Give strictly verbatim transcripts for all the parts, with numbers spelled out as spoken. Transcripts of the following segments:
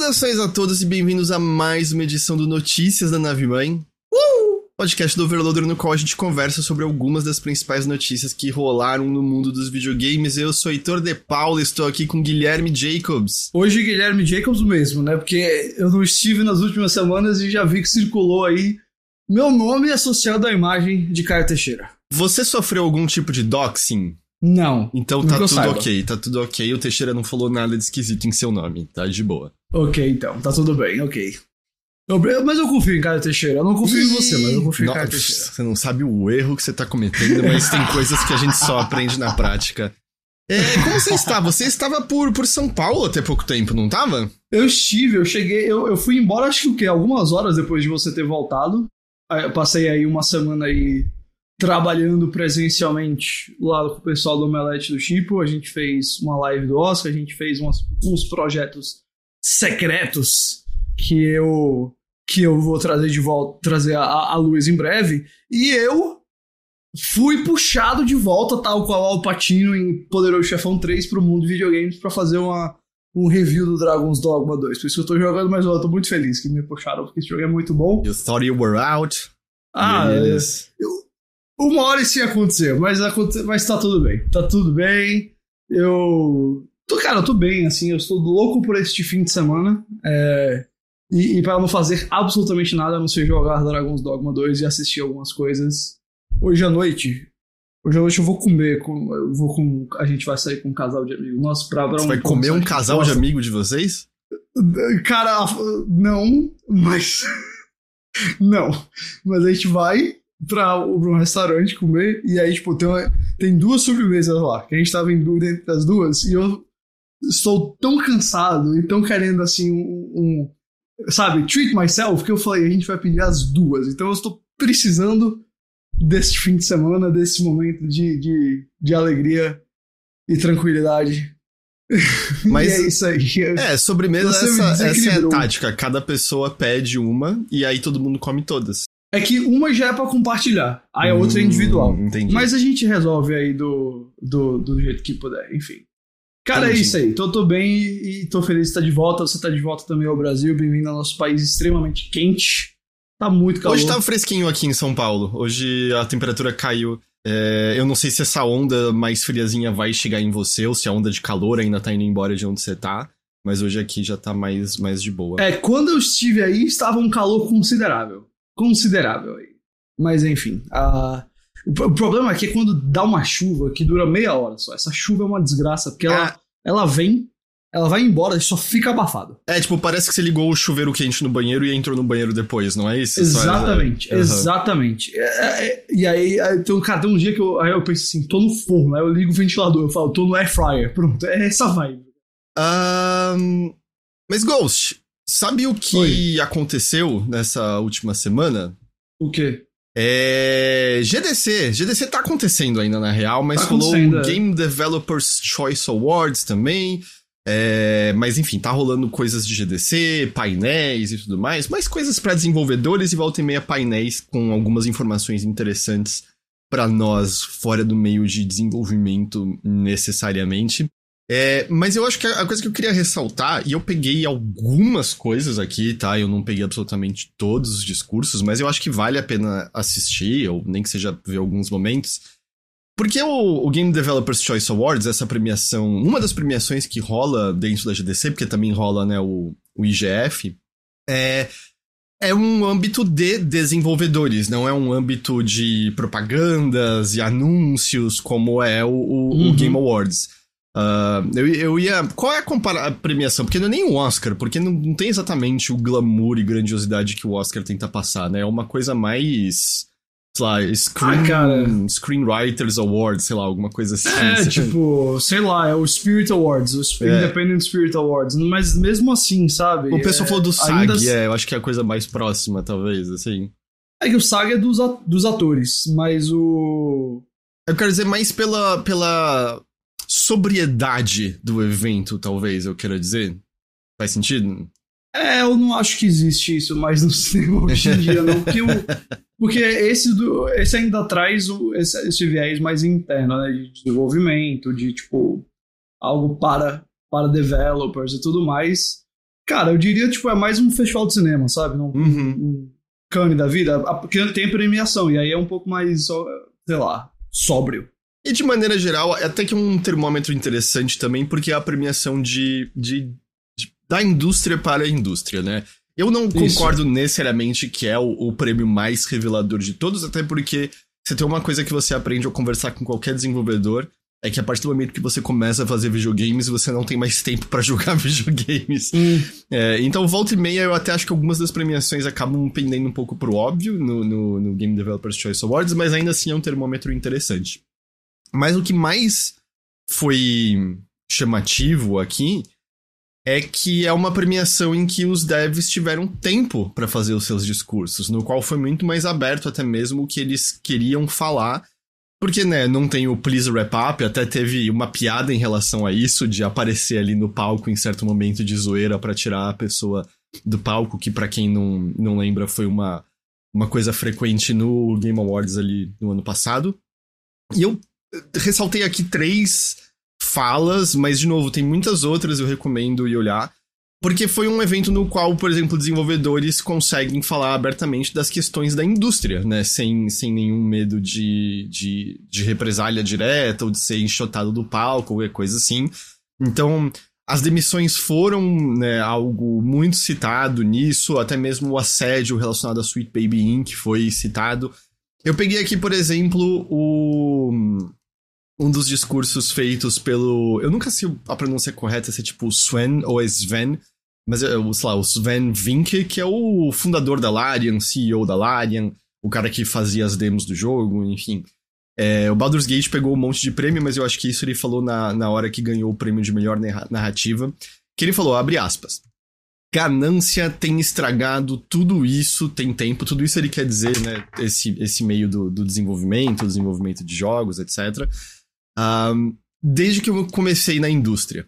Saudações a todos e bem-vindos a mais uma edição do Notícias da Nave Mãe, uh! podcast do Overloader, no qual a gente conversa sobre algumas das principais notícias que rolaram no mundo dos videogames. Eu sou Heitor de Paula e estou aqui com Guilherme Jacobs. Hoje Guilherme Jacobs mesmo, né? Porque eu não estive nas últimas semanas e já vi que circulou aí meu nome associado à imagem de Caio Teixeira. Você sofreu algum tipo de doxing? Não. Então tá tudo ok, tá tudo ok. O Teixeira não falou nada de esquisito em seu nome, tá de boa. Ok, então, tá tudo bem, ok. Eu, mas eu confio em Caio Teixeira. Eu não confio Ih, em você, mas eu confio não, em Caio Teixeira. Você não sabe o erro que você tá cometendo, mas tem coisas que a gente só aprende na prática. É, como você está? Você estava por, por São Paulo até pouco tempo, não tava? Eu estive, eu cheguei, eu, eu fui embora acho que o quê? Algumas horas depois de você ter voltado. Eu passei aí uma semana aí trabalhando presencialmente lá com o pessoal do Omelete do Chipo. A gente fez uma live do Oscar, a gente fez umas, uns projetos secretos que eu, que eu vou trazer de volta, trazer a, a luz em breve. E eu fui puxado de volta, tal qual Al Pacino em Poderoso Chefão três, pro mundo de videogames pra fazer uma, um review do Dragon's Dogma dois. Por isso que eu tô jogando, mas eu tô muito feliz que me puxaram, porque esse jogo é muito bom. You thought you were out? Ah, yes. eu, uma hora isso ia acontecer, mas, mas tá tudo bem. Tá tudo bem. Eu... Tô, cara, eu tô bem, assim. Eu estou louco por este fim de semana. É, e, e pra não fazer absolutamente nada, a não ser jogar Dragon's Dogma dois e assistir algumas coisas. Hoje à noite... Hoje à noite eu vou comer. Com, eu vou com, a gente vai sair com um casal de amigos. Nossa, pra, pra Você um, vai comer um casal de amigo de vocês? Cara, não, mas... não. Mas a gente vai pra, pra um restaurante comer, e aí, tipo, tem, uma, tem duas sobremesas lá, que a gente tava em dúvida entre as duas, e eu estou tão cansado e tão querendo, assim, um, um sabe, treat myself, que eu falei, a gente vai pedir as duas. Então eu estou precisando desse fim de semana, desse momento de, de, de alegria e tranquilidade. Mas e é isso aí. É, sobremesa, essa, essa é a tática. Cada pessoa pede uma e aí todo mundo come todas. É que uma já é pra compartilhar, aí a outra é individual. Hum, entendi. Mas a gente resolve aí do, do, do jeito que puder, enfim. Cara, entendi. É isso aí. Tô, tô bem e tô feliz de estar de volta. Você tá de volta também ao Brasil. Bem-vindo ao nosso país extremamente quente. Tá muito calor. Hoje tá fresquinho aqui em São Paulo. Hoje a temperatura caiu. É, eu não sei se essa onda mais friazinha vai chegar em você ou se a onda de calor ainda tá indo embora de onde você tá. Mas hoje aqui já tá mais, mais de boa. É, quando eu estive aí, estava um calor considerável. Considerável aí. Mas enfim, a... o problema aqui é quando dá uma chuva que dura meia hora só. Essa chuva é uma desgraça, porque ela, ah. ela vem, ela vai embora e só fica abafado. É, tipo, parece que você ligou o chuveiro quente no banheiro e entrou no banheiro depois, não é isso? Exatamente, é... exatamente. É, é, e aí, então, cara, tem um dia que eu, aí eu penso assim, tô no forno, aí eu ligo o ventilador, eu falo, tô no air fryer, pronto, é essa vibe. Um... Mas, Ghost, sabe o que Oi. aconteceu nessa última semana? O quê? É... G D C. G D C tá acontecendo ainda, na real, mas tá rolou o Game Developers Choice Awards também. É... Mas, enfim, tá rolando coisas de G D C, painéis e tudo mais, mas coisas pra desenvolvedores e volta e meia painéis com algumas informações interessantes pra nós, fora do meio de desenvolvimento necessariamente. É, mas eu acho que a coisa que eu queria ressaltar, e eu peguei algumas coisas aqui, tá? Eu não peguei absolutamente todos os discursos, mas eu acho que vale a pena assistir, ou nem que seja ver alguns momentos. Porque o, o Game Developers Choice Awards, essa premiação, uma das premiações que rola dentro da G D C, porque também rola, né, o, o I G F, é, é um âmbito de desenvolvedores, não é um âmbito de propagandas e anúncios como é o, o, uhum. o Game Awards. Uh, eu, eu ia... Qual é a, compara- a premiação? Porque não é nem o Oscar, porque não, não tem exatamente o glamour e grandiosidade que o Oscar tenta passar, né? É uma coisa mais... Sei lá, screen, ah, cara. Screenwriters Awards, sei lá, alguma coisa assim. É, tipo, sei lá, é o Spirit Awards, o é. Independent Spirit Awards, mas mesmo assim, sabe? O pessoal é, falou do S A G, ainda... é, eu acho que é a coisa mais próxima, talvez, assim. É que o S A G é dos, a- dos atores, mas o... Eu quero dizer mais pela... pela... sobriedade do evento, talvez, eu queira dizer. Faz sentido? É, eu não acho que existe isso mais no cinema hoje em dia, não. Porque, o, porque esse, do, esse ainda traz o, esse, esse viés mais interno, né? De desenvolvimento, de, tipo, algo para, para developers e tudo mais. Cara, eu diria, tipo, é mais um festival de cinema, sabe? Um, uhum. um Cannes da vida, porque tem premiação, e aí é um pouco mais, sei lá, sóbrio. E de maneira geral, até que é um termômetro interessante também, porque é a premiação de, de, de da indústria para a indústria, né? Eu não concordo Isso. necessariamente que é o, o prêmio mais revelador de todos, até porque você tem uma coisa que você aprende ao conversar com qualquer desenvolvedor, é que a partir do momento que você começa a fazer videogames, você não tem mais tempo pra jogar videogames. Hum. É, então, volta e meia, eu até acho que algumas das premiações acabam pendendo um pouco pro óbvio no, no, no Game Developers Choice Awards, mas ainda assim é um termômetro interessante. Mas o que mais foi chamativo aqui é que é uma premiação em que os devs tiveram tempo pra fazer os seus discursos, no qual foi muito mais aberto até mesmo o que eles queriam falar. Porque, né, não tem o Please Wrap Up, até teve uma piada em relação a isso, de aparecer ali no palco em certo momento de zoeira pra tirar a pessoa do palco, que pra quem não, não lembra foi uma, uma coisa frequente no Game Awards ali no ano passado. E eu ressaltei aqui três falas, mas, de novo, tem muitas outras, eu recomendo ir olhar. Porque foi um evento no qual, por exemplo, desenvolvedores conseguem falar abertamente das questões da indústria, né? Sem, sem nenhum medo de, de, de represália direta ou de ser enxotado do palco ou qualquer coisa assim. Então, as demissões foram, né, algo muito citado nisso, até mesmo o assédio relacionado a Sweet Baby Incorporated foi citado. Eu peguei aqui, por exemplo, o... um dos discursos feitos pelo... Eu nunca sei a pronúncia correta, se é tipo Sven ou é Sven, mas, sei lá, o Sven Vincke, que é o fundador da Larian, C E O da Larian, o cara que fazia as demos do jogo, enfim. É, o Baldur's Gate pegou um monte de prêmio, mas eu acho que isso ele falou na, na hora que ganhou o prêmio de melhor narrativa, que ele falou, abre aspas, ganância tem estragado tudo isso, tem tempo, tudo isso ele quer dizer, né, esse, esse meio do, do desenvolvimento, desenvolvimento de jogos, etcétera, um, desde que eu comecei na indústria.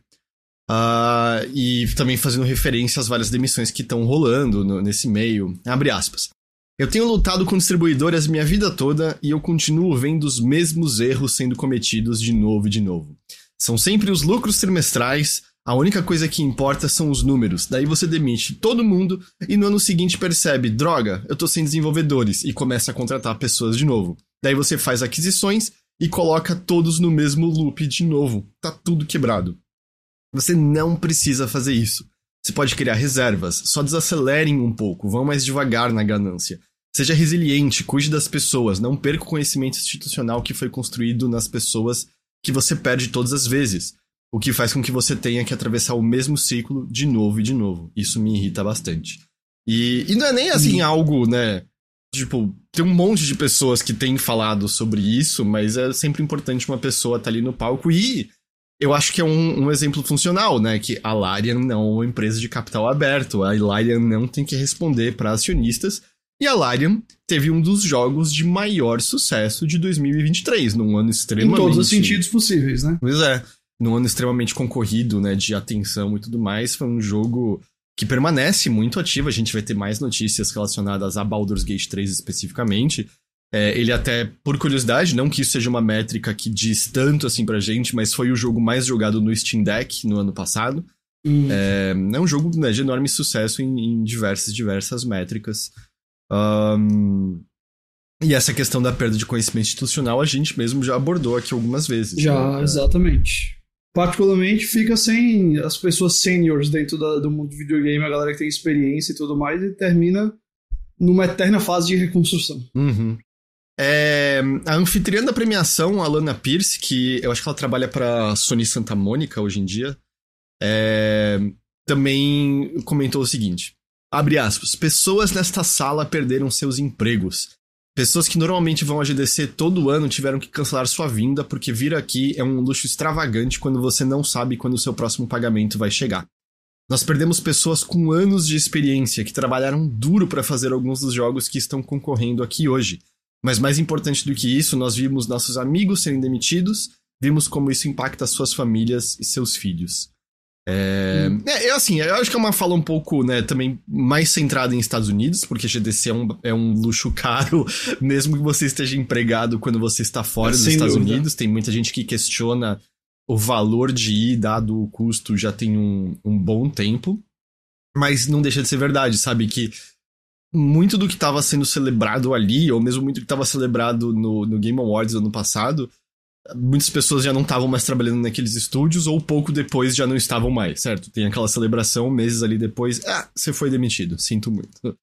Uh, e também fazendo referência às várias demissões que estão rolando no, nesse meio. Abre aspas. Eu tenho lutado com distribuidoras minha vida toda e eu continuo vendo os mesmos erros sendo cometidos de novo e de novo. São sempre os lucros trimestrais, a única coisa que importa são os números. Daí você demite todo mundo e no ano seguinte percebe, droga, eu tô sem desenvolvedores, e começa a contratar pessoas de novo. Daí você faz aquisições e coloca todos no mesmo loop de novo. Tá tudo quebrado. Você não precisa fazer isso. Você pode criar reservas, só desacelerem um pouco, vão mais devagar na ganância. Seja resiliente, cuide das pessoas, não perca o conhecimento institucional que foi construído nas pessoas que você perde todas as vezes, o que faz com que você tenha que atravessar o mesmo ciclo de novo e de novo. Isso me irrita bastante. E, e não é nem assim algo, né, tipo, tem um monte de pessoas que têm falado sobre isso, mas é sempre importante uma pessoa estar ali no palco e... Eu acho que é um, um exemplo funcional, né? Que a Larian não é uma empresa de capital aberto. A Larian não tem que responder para acionistas. E a Larian teve um dos jogos de maior sucesso de dois mil e vinte e três, num ano extremamente... Em todos os sentidos possíveis, né? Pois é. Num ano extremamente concorrido, né? De atenção e tudo mais. Foi um jogo que permanece muito ativo. A gente vai ter mais notícias relacionadas a Baldur's Gate três especificamente. É, ele até, por curiosidade, não que isso seja uma métrica que diz tanto assim pra gente, mas foi o jogo mais jogado no Steam Deck no ano passado. Hum. É, é um jogo, né, de enorme sucesso em, em diversas, diversas métricas. Um, e essa questão da perda de conhecimento institucional a gente mesmo já abordou aqui algumas vezes. Já, né? Exatamente. Particularmente fica sem as pessoas seniors dentro da, do mundo de videogame, a galera que tem experiência e tudo mais, e termina numa eterna fase de reconstrução. Uhum. É, a anfitriã da premiação, a Alana Pierce, que eu acho que ela trabalha pra Sony Santa Mônica hoje em dia, é, também comentou o seguinte, abre aspas, pessoas nesta sala perderam seus empregos. Pessoas que normalmente vão a G D C todo ano tiveram que cancelar sua vinda porque vir aqui é um luxo extravagante quando você não sabe quando o seu próximo pagamento vai chegar. Nós perdemos pessoas com anos de experiência que trabalharam duro para fazer alguns dos jogos que estão concorrendo aqui hoje. Mas mais importante do que isso, nós vimos nossos amigos serem demitidos, vimos como isso impacta suas famílias e seus filhos. É, hum. é, é assim, eu acho que é uma fala um pouco, né, também mais centrada em Estados Unidos, porque G D C é um, é um luxo caro, mesmo que você esteja empregado quando você está fora dos Estados dúvida. Unidos. Tem muita gente que questiona o valor de ir, dado o custo, já tem um, um bom tempo. Mas não deixa de ser verdade, sabe? Que muito do que estava sendo celebrado ali, ou mesmo muito do que estava celebrado no, no Game Awards do ano passado, muitas pessoas já não estavam mais trabalhando naqueles estúdios, ou pouco depois já não estavam mais, certo? Tem aquela celebração, meses ali depois, ah, você foi demitido, sinto muito.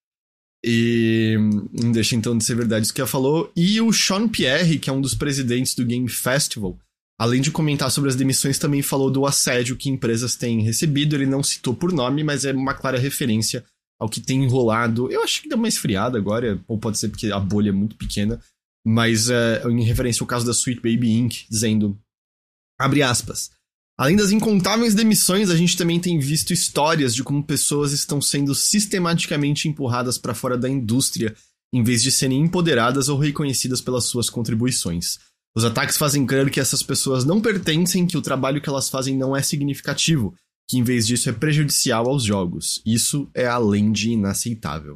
E não deixa então de ser verdade isso que ela falou. E o Sean Pierre, que é um dos presidentes do Game Festival, além de comentar sobre as demissões, também falou do assédio que empresas têm recebido. Ele não citou por nome, mas é uma clara referência ao que tem enrolado. Eu acho que deu uma esfriada agora, ou pode ser porque a bolha é muito pequena, mas é, em referência ao caso da Sweet Baby Incorporated, dizendo, abre aspas, além das incontáveis demissões, a gente também tem visto histórias de como pessoas estão sendo sistematicamente empurradas para fora da indústria, em vez de serem empoderadas ou reconhecidas pelas suas contribuições. Os ataques fazem crer que essas pessoas não pertencem, que o trabalho que elas fazem não é significativo, que em vez disso é prejudicial aos jogos. Isso é além de inaceitável.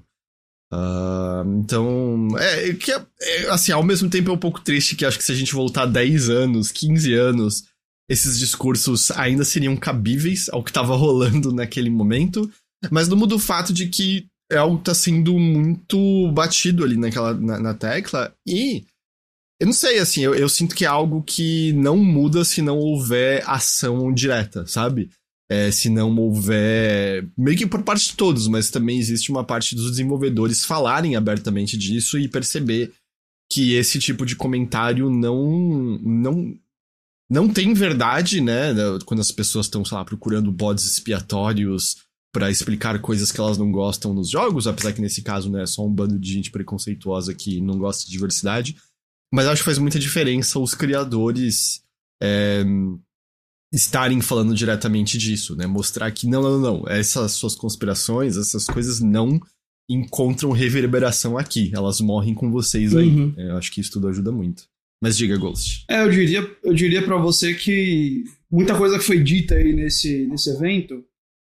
Uh, então, é, que é, é, assim, ao mesmo tempo é um pouco triste que acho que se a gente voltar dez anos, quinze anos, esses discursos ainda seriam cabíveis ao que estava rolando naquele momento, mas não muda o fato de que é algo que tá sendo muito batido ali naquela, na, na tecla, e eu não sei, assim, eu, eu sinto que é algo que não muda se não houver ação direta, sabe? É, se não houver, meio que por parte de todos, mas também existe uma parte dos desenvolvedores falarem abertamente disso e perceber que esse tipo de comentário não, não, não tem verdade, né? Quando as pessoas estão, sei lá, procurando bodes expiatórios pra explicar coisas que elas não gostam nos jogos, apesar que nesse caso, né, é só um bando de gente preconceituosa que não gosta de diversidade. Mas acho que faz muita diferença os criadores é, estarem falando diretamente disso, né? Mostrar que não, não, não, essas suas conspirações, essas coisas não encontram reverberação aqui. Elas morrem com vocês aí. Uhum. Eu acho que isso tudo ajuda muito. Mas diga, Ghost. É, eu diria, eu diria pra você que muita coisa que foi dita aí nesse, nesse evento,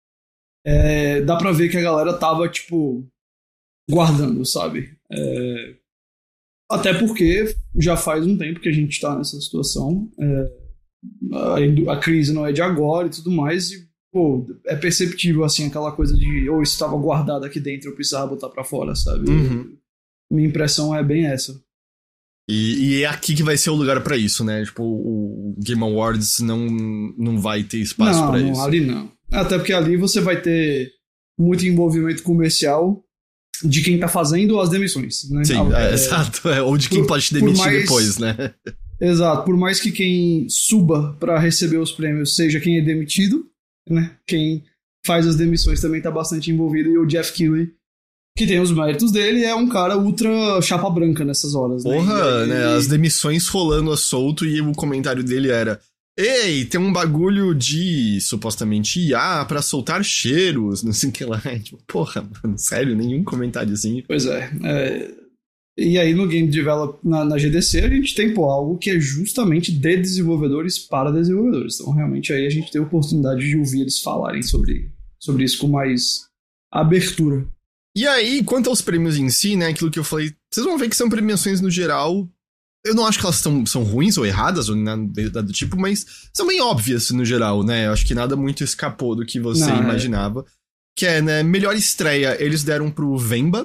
é, dá pra ver que a galera tava, tipo, guardando, sabe? É, até porque já faz um tempo que a gente tá nessa situação. É, a, a crise não é de agora e tudo mais. E, pô, é perceptível, assim, aquela coisa de ou oh, isso tava guardado aqui dentro, eu precisava botar pra fora, sabe? Uhum. Minha impressão é bem essa. E, e é aqui que vai ser o lugar pra isso, né? Tipo, o Game Awards não, não vai ter espaço não, pra não, isso. Ali não. Até porque ali você vai ter muito envolvimento comercial de quem tá fazendo as demissões, né? Sim, é, é, exato. É, ou de quem por, pode te demitir mais, depois, né? Exato. Por mais que quem suba pra receber os prêmios seja quem é demitido, né? Quem faz as demissões também tá bastante envolvido. E o Jeff Keighley, que tem os méritos dele, é um cara ultra chapa branca nessas horas, né? Porra, aí, né? As demissões rolando a solto e o comentário dele era: ei, tem um bagulho de, supostamente, I A pra soltar cheiros, não sei o que lá. Tipo, porra, mano, sério, nenhum comentário assim. Pois é, é... E aí no Game Develop, na, na G D C, a gente tem, pô, algo que é justamente de desenvolvedores para desenvolvedores. Então, realmente, aí a gente tem a oportunidade de ouvir eles falarem sobre, sobre isso com mais abertura. E aí, quanto aos prêmios em si, né, aquilo que eu falei, vocês vão ver que são premiações no geral. Eu não acho que elas são, são ruins ou erradas, ou nada do tipo, mas são bem óbvias no geral, né? Eu acho que nada muito escapou do que você não, imaginava. É. Que é, né, melhor estreia, eles deram pro Vemba.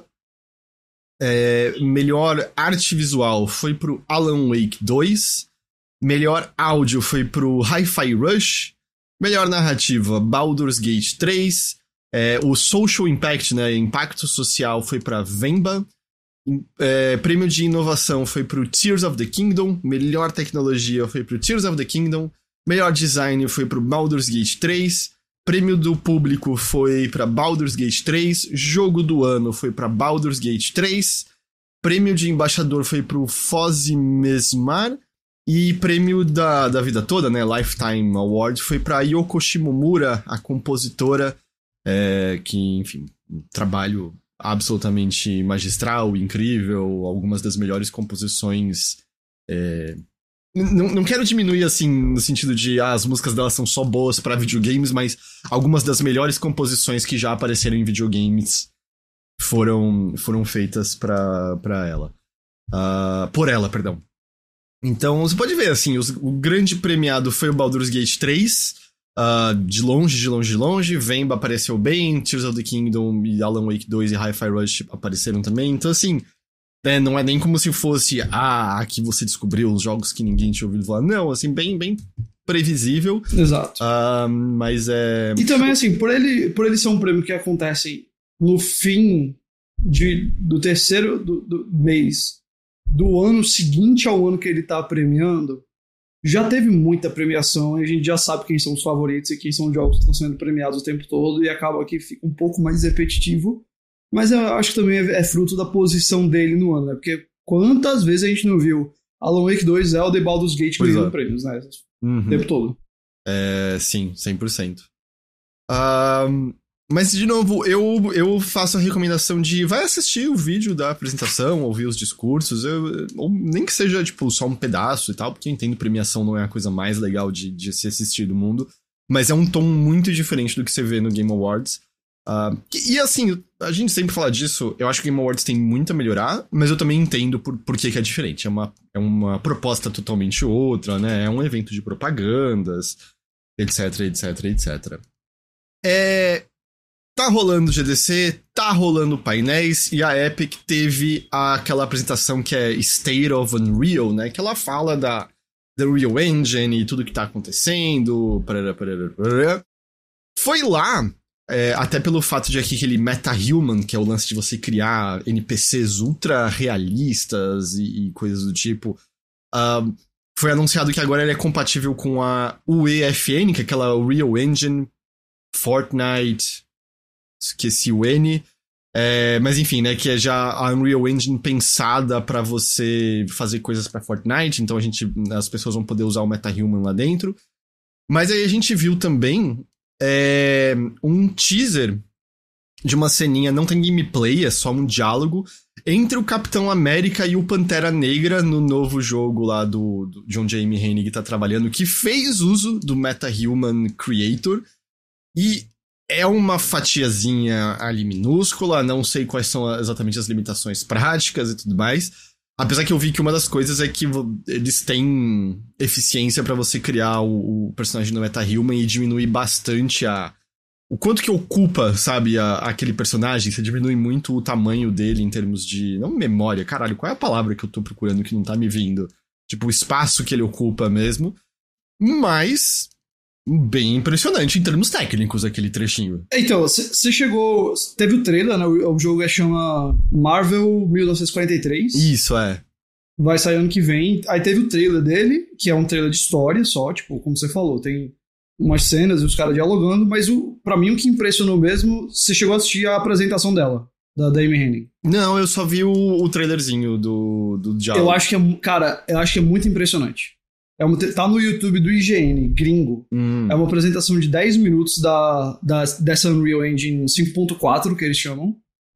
É, melhor arte visual foi pro Alan Wake dois. Melhor áudio foi pro Hi-Fi Rush. Melhor narrativa, Baldur's Gate três. É, o Social Impact, né, impacto social, foi pra Vemba. É, prêmio de inovação foi pro Tears of the Kingdom. Melhor tecnologia foi pro Tears of the Kingdom. Melhor design foi pro Baldur's Gate três. Prêmio do público foi pra Baldur's Gate três. Jogo do ano foi pra Baldur's Gate três. Prêmio de embaixador foi pro Fozzie Mesmar. E prêmio da, da vida toda, né, Lifetime Award, foi pra Yoko Shimomura, a compositora, é, que, enfim, um trabalho absolutamente magistral, incrível, algumas das melhores composições. É... Não, não quero diminuir, assim, no sentido de ah, as músicas dela são só boas pra videogames, mas algumas das melhores composições que já apareceram em videogames foram, foram feitas pra, pra ela. Uh, por ela, perdão. Então, você pode ver, assim, os, o grande premiado foi o Baldur's Gate três. Uh, de longe, de longe, de longe. Vemba apareceu bem, Tears of the Kingdom e Alan Wake dois e Hi-Fi Rush apareceram também. Então, assim, né, não é nem como se fosse, ah, aqui você descobriu os jogos que ninguém tinha ouvido falar. Não, assim, bem, bem previsível. Exato. Uh, mas é... E também, assim, por ele, por ele ser um prêmio que acontece no fim de, do terceiro do, do mês do ano seguinte ao ano que ele tá premiando, já teve muita premiação e a gente já sabe quem são os favoritos e quem são os jogos que estão sendo premiados o tempo todo, e acaba que fica um pouco mais repetitivo, mas eu acho que também é, é fruto da posição dele no ano, né? Porque quantas vezes a gente não viu Alan Wake dois, Zelda e Baldur's Gate ganhando prêmios, né? Uhum. O tempo todo. É, sim, cem por cento. Um, mas, de novo, eu, eu faço a recomendação de vai assistir o vídeo da apresentação, ouvir os discursos, eu, ou nem que seja, tipo, só um pedaço e tal, porque eu entendo que premiação não é a coisa mais legal de, de se assistir do mundo, mas é um tom muito diferente do que você vê no Game Awards. Uh, e, e, assim, a gente sempre fala disso, eu acho que o Game Awards tem muito a melhorar, mas eu também entendo por, por que, que é diferente. É uma, é uma proposta totalmente outra, né? É um evento de propagandas, etc, etc, etcétera. É... Tá rolando G D C, tá rolando painéis, e a Epic teve aquela apresentação que é State of Unreal, né? Que ela fala da, da Unreal Engine e tudo que tá acontecendo. Parará, parará, parará. Foi lá, é, até pelo fato de aqui aquele meta-human, que é o lance de você criar N P Cs ultra realistas e, e coisas do tipo. Uh, foi anunciado que agora ele é compatível com a U E F N, que é aquela Unreal Engine, Fortnite... Esqueci o N, é, mas enfim, né, que é já a Unreal Engine pensada pra você fazer coisas pra Fortnite, então a gente, as pessoas vão poder usar o MetaHuman lá dentro. Mas aí a gente viu também é, um teaser de uma ceninha, não tem gameplay, é só um diálogo, entre o Capitão América e o Pantera Negra no novo jogo lá do, do John Jaime Hennig tá trabalhando, que fez uso do MetaHuman Creator, e é uma fatiazinha ali minúscula, não sei quais são exatamente as limitações práticas e tudo mais. Apesar que eu vi que uma das coisas é que eles têm eficiência pra você criar o, o personagem do MetaHuman e diminuir bastante a... o quanto que ocupa, sabe, a, aquele personagem. Você diminui muito o tamanho dele em termos de... não memória, caralho, qual é a palavra que eu tô procurando que não tá me vindo? Tipo, o espaço que ele ocupa mesmo. Mas... bem impressionante em termos técnicos, aquele trechinho. Então, você chegou... teve o trailer, né? O, o jogo é, chama Marvel mil novecentos e quarenta e três. Isso, é. Vai sair ano que vem. Aí teve o trailer dele, que é um trailer de história só, tipo, como você falou, tem umas cenas e os caras dialogando, mas o, pra mim o que impressionou mesmo, você chegou a assistir a apresentação dela, da Amy Hennig. Não, eu só vi o, o trailerzinho do, do diálogo. Eu acho que é... cara, eu acho que é muito impressionante. É uma, tá no YouTube do I G N, gringo. Hum. É uma apresentação de dez minutos da, da, dessa Unreal Engine cinco ponto quatro, que eles chamam.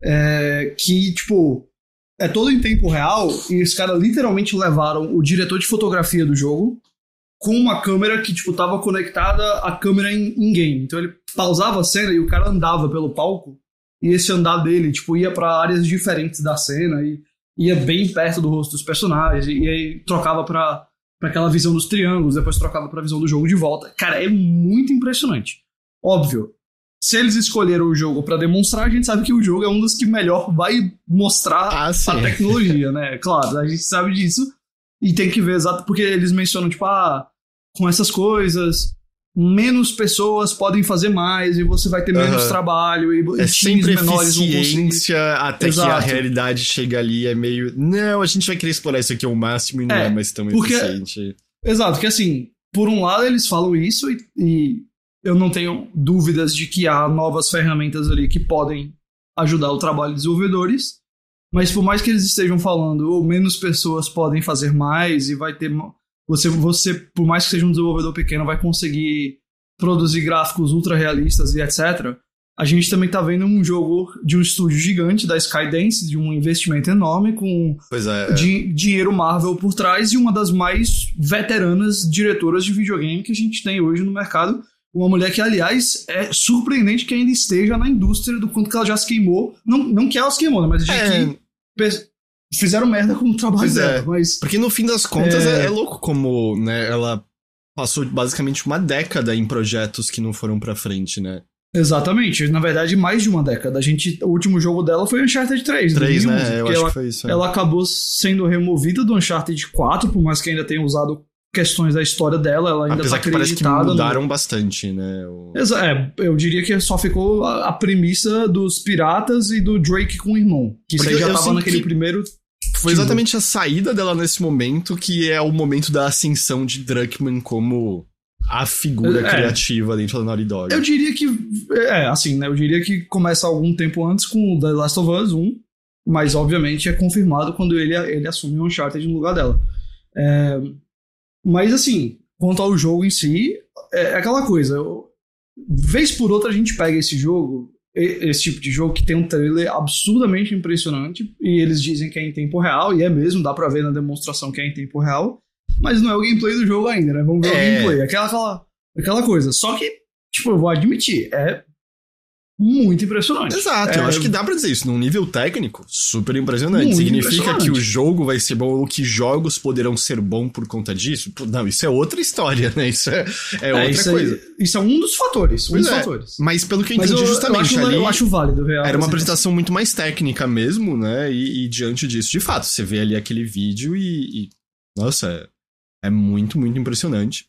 É, que, tipo, é todo em tempo real, e os caras literalmente levaram o diretor de fotografia do jogo com uma câmera que, tipo, tava conectada à câmera in-game. Então ele pausava a cena e o cara andava pelo palco, e esse andar dele, tipo, ia pra áreas diferentes da cena, e ia bem perto do rosto dos personagens, e, e aí trocava pra... pra aquela visão dos triângulos, depois trocava pra visão do jogo de volta. Cara, é muito impressionante. Óbvio, se eles escolheram o jogo pra demonstrar, a gente sabe que o jogo é um dos que melhor vai mostrar ah, a tecnologia, né? Claro, a gente sabe disso. E tem que ver exato, porque eles mencionam, tipo, ah, com essas coisas, menos pessoas podem fazer mais e você vai ter menos uhum. trabalho e, é e times menores vão conseguir. Até Exato. Que a realidade chega ali é meio... não, a gente vai querer explorar isso aqui ao máximo e não é, é mais tão porque, eficiente. Exato, que assim, por um lado eles falam isso e, e eu não tenho dúvidas de que há novas ferramentas ali que podem ajudar o trabalho dos desenvolvedores, mas por mais que eles estejam falando ou menos pessoas podem fazer mais e vai ter... Você, você, por mais que seja um desenvolvedor pequeno, vai conseguir produzir gráficos ultra realistas e etcétera. A gente também tá vendo um jogo de um estúdio gigante, da Skydance, de um investimento enorme, com pois é, di- é. dinheiro Marvel por trás, e uma das mais veteranas diretoras de videogame que a gente tem hoje no mercado. Uma mulher que, aliás, é surpreendente que ainda esteja na indústria, do quanto que ela já se queimou. Não, não que ela se queimou, né? Mas de é. que... fizeram merda com o trabalho pois dela, é. mas... Porque no fim das contas é, é, é louco como, né, ela passou basicamente uma década em projetos que não foram pra frente, né? Exatamente, na verdade mais de uma década. A gente, o último jogo dela foi Uncharted três. três, né? Eu acho ela, que foi isso. É. Ela acabou sendo removida do Uncharted quatro, por mais que ainda tenha usado questões da história dela, ela ainda Apesar tá que parece que acreditada mudaram no... bastante, né? O... É, eu diria que só ficou a, a premissa dos piratas e do Drake com o irmão. Que isso aí já tava naquele primeiro... Foi exatamente a saída dela nesse momento que é o momento da ascensão de Druckmann como a figura é, criativa dentro da Naughty Dog. Eu diria que... É, assim, né? Eu diria que começa algum tempo antes com The Last of Us um, mas obviamente é confirmado quando ele, ele assume o Uncharted no lugar dela. É... Mas assim, quanto ao jogo em si, é aquela coisa. Eu, vez por outra a gente pega esse jogo, esse tipo de jogo que tem um trailer absurdamente impressionante, e eles dizem que é em tempo real, e é mesmo, dá pra ver na demonstração que é em tempo real, mas não é o gameplay do jogo ainda, né? Vamos ver é. o gameplay. Aquela, aquela, aquela coisa. Só que, tipo, eu vou admitir, é muito impressionante. Exato, é... eu acho que dá pra dizer isso. Num nível técnico, super impressionante. Muito Significa impressionante. Que o jogo vai ser bom ou que jogos poderão ser bons por conta disso? Não, isso é outra história, né? Isso é, é, é outra isso coisa. É, isso é um dos fatores. Um dos é. fatores. Mas pelo que eu entendi, eu, justamente eu acho, ali... Eu acho válido. Real, era uma apresentação muito mais técnica mesmo, né? E, e diante disso, de fato, você vê ali aquele vídeo e... e nossa, é, é muito, muito impressionante.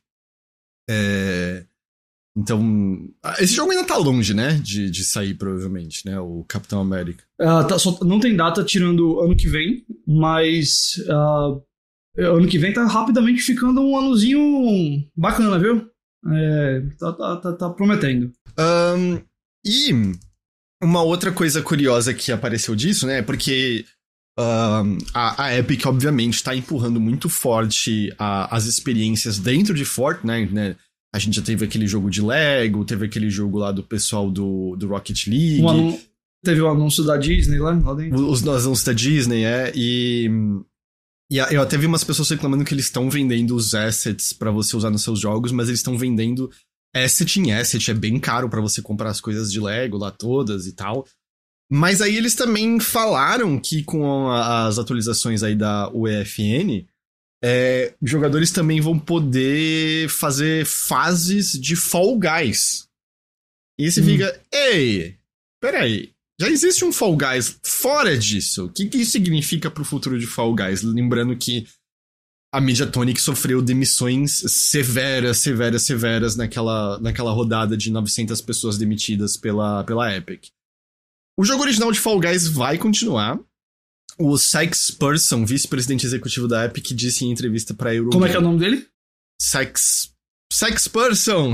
É... Então, esse jogo ainda tá longe, né, de, de sair, provavelmente, né, o Capitão América. Uh, tá, só, não tem data tirando ano que vem, mas uh, ano que vem tá rapidamente ficando um anozinho bacana, viu? É, tá, tá, tá, tá prometendo. Um, e uma outra coisa curiosa que apareceu disso, né, porque um, a, a Epic, obviamente, tá empurrando muito forte a, as experiências dentro de Fortnite, né. A gente já teve aquele jogo de Lego, teve aquele jogo lá do pessoal do, do Rocket League. Um teve o anúncio da Disney lá, lá dentro. Os, os anúncios da Disney, é. E, e eu até vi umas pessoas reclamando que eles estão vendendo os assets pra você usar nos seus jogos, mas eles estão vendendo asset em asset. É bem caro pra você comprar as coisas de Lego lá todas e tal. Mas aí eles também falaram que com a, as atualizações aí da U E F N... É, jogadores também vão poder fazer fases de Fall Guys. E você hum. fica, ei, peraí, já existe um Fall Guys fora disso. O que, que isso significa pro futuro de Fall Guys? Lembrando que a Mediatonic sofreu demissões severas, severas, severas naquela, naquela rodada de novecentas pessoas demitidas pela, pela Epic. O jogo original de Fall Guys vai continuar. O Sykes Person, vice-presidente executivo da Epic, disse em entrevista pra Eurogame... Como é que é o nome dele? Sykes... Sykes Person!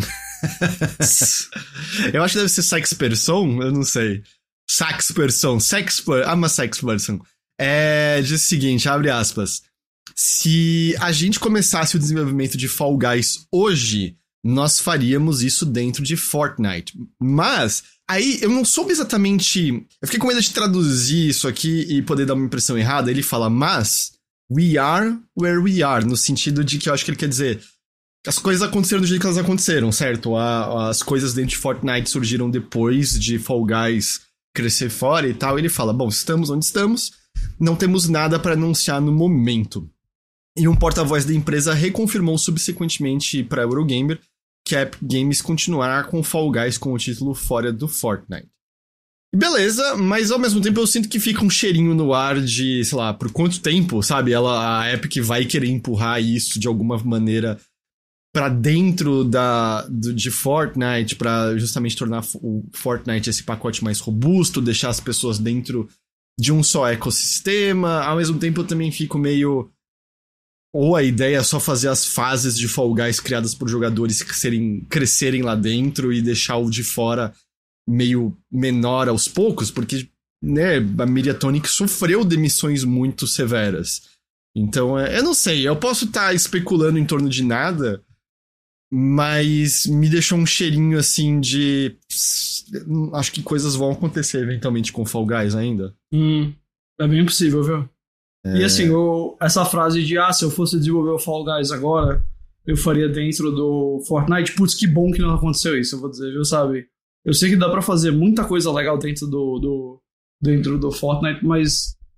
Eu acho que deve ser Sykes Person, eu não sei. Sykes Person, Sykes Person... I'm a Sykes Person. É... Diz o seguinte, abre aspas. Se a gente começasse o desenvolvimento de Fall Guys hoje, nós faríamos isso dentro de Fortnite. Mas... Aí, eu não soube exatamente... Eu fiquei com medo de traduzir isso aqui e poder dar uma impressão errada. Ele fala, mas... We are where we are. No sentido de que eu acho que ele quer dizer... As coisas aconteceram do jeito que elas aconteceram, certo? A, as coisas dentro de Fortnite surgiram depois de Fall Guys crescer fora e tal. Ele fala, bom, estamos onde estamos. Não temos nada para anunciar no momento. E um porta-voz da empresa reconfirmou subsequentemente para Eurogamer que a Epic Games continuará com Fall Guys com o título fora do Fortnite. Beleza, mas ao mesmo tempo eu sinto que fica um cheirinho no ar de, sei lá, por quanto tempo, sabe? Ela, a Epic vai querer empurrar isso de alguma maneira pra dentro da, do, de Fortnite, pra justamente tornar o Fortnite esse pacote mais robusto, deixar as pessoas dentro de um só ecossistema. Ao mesmo tempo eu também fico meio... Ou a ideia é só fazer as fases de Fall Guys criadas por jogadores que serem, crescerem lá dentro e deixar o de fora meio menor aos poucos, porque, né, a Mediatonic sofreu demissões muito severas. Então, eu não sei, eu posso estar especulando em torno de nada, mas me deixou um cheirinho assim de... Acho que coisas vão acontecer eventualmente com Fall Guys ainda. Hum, é bem possível, viu? E assim, o, essa frase de, ah, se eu fosse desenvolver o Fall Guys agora, eu faria dentro do Fortnite. Putz, que bom que não aconteceu isso, eu vou dizer, viu, sabe? Eu sei que dá pra fazer muita coisa legal dentro do, do, dentro do Fortnite, mas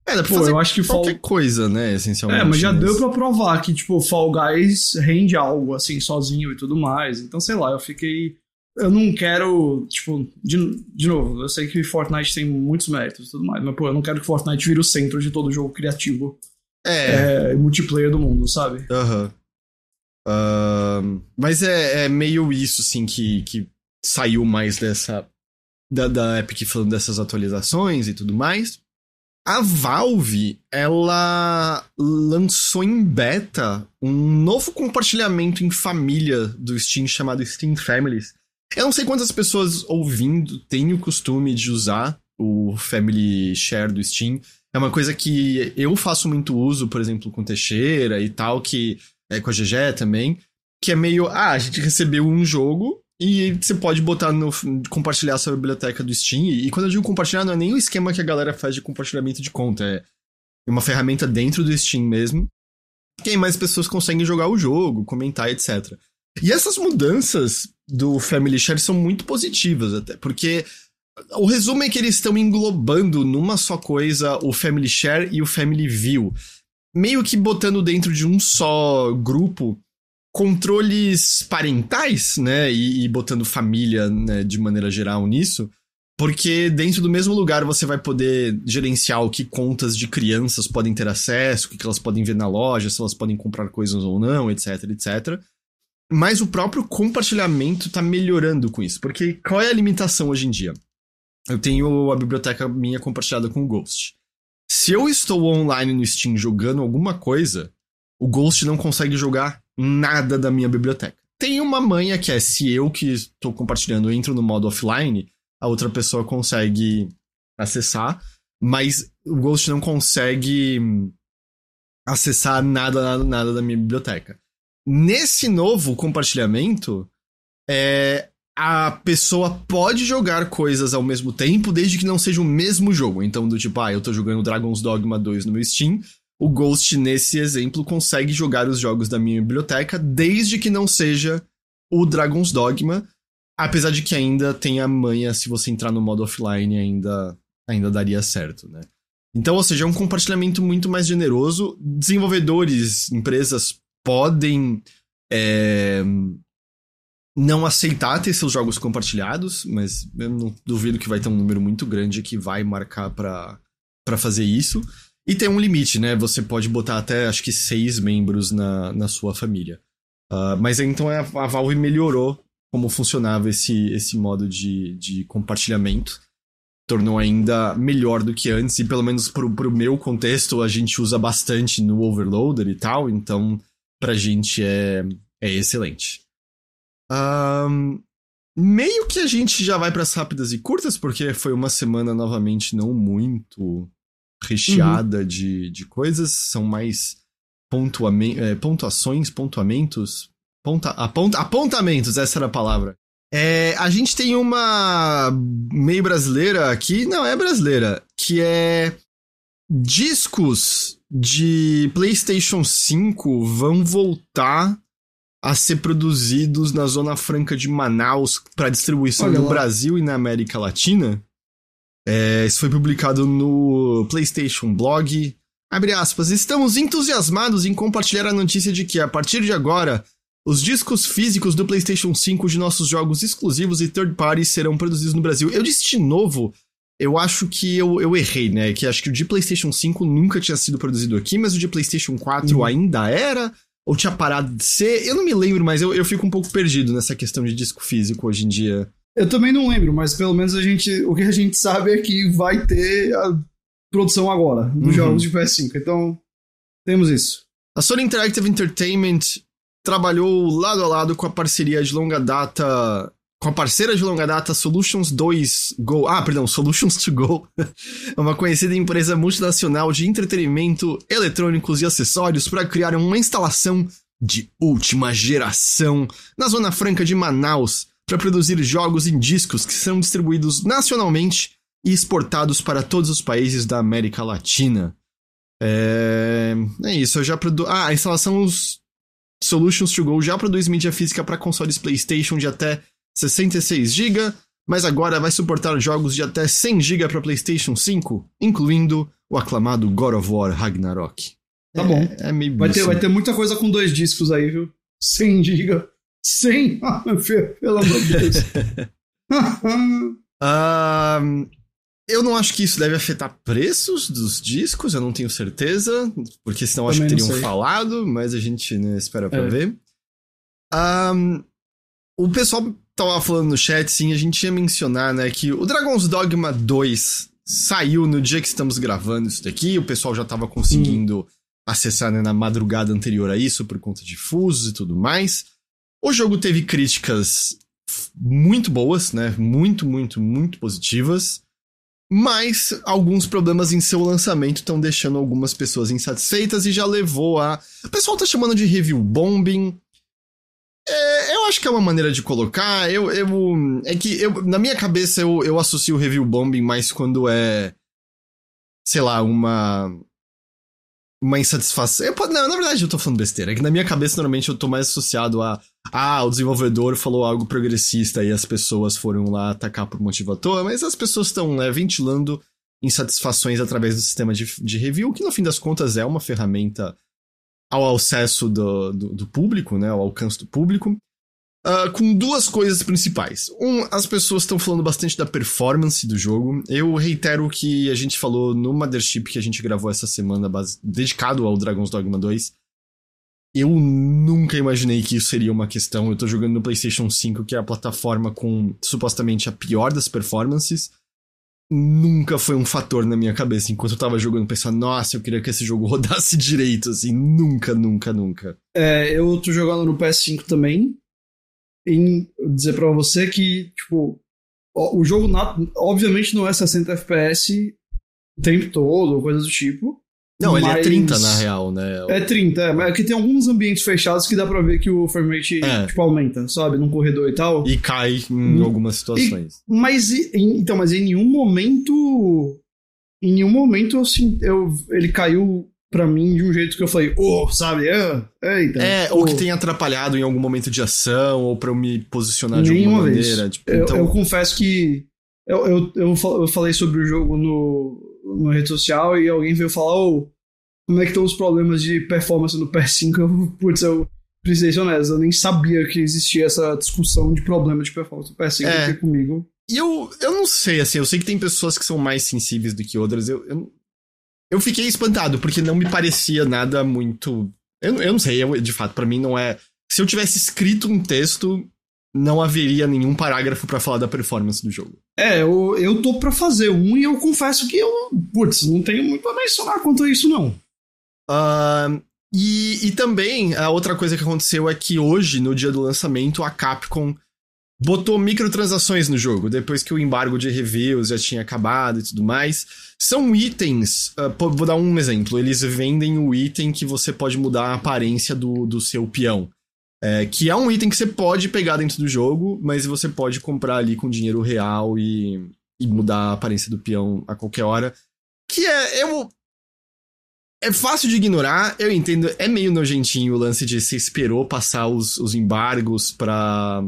É, dá pra Pô, fazer eu acho que qualquer Fall... coisa, né, essencialmente. É, mas já mas... deu pra provar que, tipo, Fall Guys rende algo, assim, sozinho e tudo mais. Então, sei lá, eu fiquei... Eu não quero, tipo, de, de novo, eu sei que Fortnite tem muitos méritos e tudo mais, mas, pô, eu não quero que Fortnite vire o centro de todo jogo criativo é. É, multiplayer do mundo, sabe? Aham. Uhum. Uh, mas é, é meio isso, assim, que, que saiu mais dessa... Da, da Epic falando dessas atualizações e tudo mais. A Valve, ela lançou em beta um novo compartilhamento em família do Steam chamado Steam Families. Eu não sei quantas pessoas ouvindo têm o costume de usar o Family Share do Steam. É uma coisa que eu faço muito uso, por exemplo, com Teixeira e tal, que é com a G G também, que é meio, ah, a gente recebeu um jogo e você pode botar no compartilhar sua biblioteca do Steam. E quando eu digo compartilhar, não é nem o esquema que a galera faz de compartilhamento de conta, é uma ferramenta dentro do Steam mesmo, que aí mais pessoas conseguem jogar o jogo, comentar, etcétera. E essas mudanças do Family Share são muito positivas até, porque o resumo é que eles estão englobando numa só coisa o Family Share e o Family View, meio que botando dentro de um só grupo controles parentais, né, e, e botando família, né, de maneira geral nisso, porque dentro do mesmo lugar você vai poder gerenciar o que contas de crianças podem ter acesso, o que elas podem ver na loja, se elas podem comprar coisas ou não, etc, etcétera. Mas o próprio compartilhamento tá melhorando com isso, porque qual é a limitação hoje em dia? Eu tenho a biblioteca minha compartilhada com o Ghost. Se eu estou online no Steam jogando alguma coisa, o Ghost não consegue jogar nada da minha biblioteca. Tem uma manha que é, se eu que estou compartilhando entro no modo offline, a outra pessoa consegue acessar, mas o Ghost não consegue acessar nada, nada, nada da minha biblioteca. Nesse novo compartilhamento, é, a pessoa pode jogar coisas ao mesmo tempo, desde que não seja o mesmo jogo. Então, do tipo, ah, eu tô jogando Dragon's Dogma dois no meu Steam, o Ghost, nesse exemplo, consegue jogar os jogos da minha biblioteca, desde que não seja o Dragon's Dogma, apesar de que ainda tem a manha, se você entrar no modo offline, ainda, ainda daria certo, né? Então, ou seja, é um compartilhamento muito mais generoso. Desenvolvedores, empresas podem é, não aceitar ter seus jogos compartilhados, mas eu não duvido que vai ter um número muito grande que vai marcar pra, pra fazer isso. E tem um limite, né? Você pode botar até, acho que, seis membros na, na sua família. Uh, mas então a, a Valve melhorou como funcionava esse, esse modo de, de compartilhamento. Tornou ainda melhor do que antes, e pelo menos pro, pro meu contexto, a gente usa bastante no Overloader e tal, então pra gente é, é excelente. Um, meio que a gente já vai pras rápidas e curtas, porque foi uma semana novamente não muito recheada uhum. de, de coisas, são mais pontuame- é, pontuações, pontuamentos, ponta- aponta- apontamentos, essa era a palavra. É, a gente tem uma meio brasileira aqui, não é brasileira, que é discos de PlayStation cinco vão voltar a ser produzidos na Zona Franca de Manaus para distribuição Olha no lá. Brasil e na América Latina. É, isso foi publicado no PlayStation Blog. Abre aspas, estamos entusiasmados em compartilhar a notícia de que, a partir de agora, os discos físicos do PlayStation cinco de nossos jogos exclusivos e third party serão produzidos no Brasil. Eu disse de novo, eu acho que eu, eu errei, né? Que acho que o de PlayStation cinco nunca tinha sido produzido aqui, mas o de PlayStation quatro hum. ainda era, ou tinha parado de ser. Eu não me lembro, mas eu, eu fico um pouco perdido nessa questão de disco físico hoje em dia. Eu também não lembro, mas pelo menos a gente, o que a gente sabe é que vai ter a produção agora dos uhum. jogos de P S cinco. Então, temos isso. A Sony Interactive Entertainment trabalhou lado a lado com a parceria de longa data, com a parceira de longa data Solutions dois Go, ah, perdão, Solutions to Go, uma conhecida empresa multinacional de entretenimento, eletrônicos e acessórios, para criar uma instalação de última geração na Zona Franca de Manaus, para produzir jogos em discos que são distribuídos nacionalmente e exportados para todos os países da América Latina. É, é isso, eu já produ... Ah, a instalação Solutions to Go já produz mídia física para consoles PlayStation de até sessenta e seis gigabytes, mas agora vai suportar jogos de até cem gigabytes para PlayStation cinco, incluindo o aclamado God of War Ragnarok. Tá bom. É, é meio vai ter, vai ter muita coisa com dois discos aí, viu? cem giga. cem? Pelo amor de Deus. uh, eu não acho que isso deve afetar preços dos discos, eu não tenho certeza, porque senão Também acho que teriam falado, mas a gente, né, espera pra é. ver. Um, o pessoal tava falando no chat, sim, a gente ia mencionar, né, que o Dragon's Dogma dois saiu no dia que estamos gravando isso daqui, o pessoal já tava conseguindo hum. acessar, né, na madrugada anterior a isso, por conta de fusos e tudo mais. O jogo teve críticas muito boas, né, muito, muito, muito positivas. Mas alguns problemas em seu lançamento estão deixando algumas pessoas insatisfeitas e já levou a... O pessoal tá chamando de review bombing. É, eu acho que é uma maneira de colocar. Eu, eu, é que eu, na minha cabeça eu, eu associo review bombing mais quando é, sei lá, uma... Uma insatisfação. Eu, não, na verdade eu tô falando besteira. É que na minha cabeça normalmente eu tô mais associado a... Ah, o desenvolvedor falou algo progressista e as pessoas foram lá atacar por motivo à toa, mas as pessoas estão, né, ventilando insatisfações através do sistema de, de review, que no fim das contas é uma ferramenta ao acesso do, do, do público, né, ao alcance do público, uh, com duas coisas principais. Um, as pessoas estão falando bastante da performance do jogo. Eu reitero o que a gente falou no Mothership que a gente gravou essa semana, base, dedicado ao Dragon's Dogma dois. Eu nunca imaginei que isso seria uma questão. Eu tô jogando no PlayStation cinco, que é a plataforma com supostamente a pior das performances. Nunca foi um fator na minha cabeça. Enquanto eu tava jogando, pensando, nossa, eu queria que esse jogo rodasse direito, assim. Nunca, nunca, nunca. É, eu tô jogando no P S cinco também. E dizer pra você que, tipo, o jogo obviamente não é sessenta F P S o tempo todo, ou coisa do tipo. Não, ele mas... é trinta na real, né? É trinta, é. Mas aqui tem alguns ambientes fechados que dá pra ver que o framerate é. tipo, aumenta, sabe? Num corredor e tal. E cai em hum. algumas situações. E, mas, então, mas em nenhum momento... Em nenhum momento eu, eu, ele caiu pra mim de um jeito que eu falei, oh, sabe? É, eita, é ou oh. que tenha atrapalhado em algum momento de ação, ou pra eu me posicionar de Nenhuma alguma vez. maneira. Tipo, eu, então... eu confesso que eu, eu, eu, eu falei sobre o jogo no... na rede social e alguém veio falar, oh, como é que estão os problemas de performance no P S cinco? Eu, putz, eu precisei ser honesto, eu nem sabia que existia essa discussão de problema de performance no P S cinco é. aqui comigo. E eu, eu não sei, assim, eu sei que tem pessoas que são mais sensíveis do que outras, eu, eu, eu fiquei espantado, porque não me parecia nada muito... Eu, eu não sei, eu, de fato, pra mim não é... Se eu tivesse escrito um texto... não haveria nenhum parágrafo pra falar da performance do jogo. É, eu, eu tô pra fazer um e eu confesso que eu, putz, não tenho muito a mencionar quanto a isso, não. Uh, e, e também, a outra coisa que aconteceu é que hoje, no dia do lançamento, a Capcom botou microtransações no jogo, depois que o embargo de reviews já tinha acabado e tudo mais. São itens, uh, vou dar um exemplo, eles vendem o item que você pode mudar a aparência do, do seu peão. É, que é um item que você pode pegar dentro do jogo, mas você pode comprar ali com dinheiro real e, e mudar a aparência do peão a qualquer hora. Que é... Eu, é fácil de ignorar, eu entendo. É meio nojentinho o lance de você esperou passar os, os embargos pra,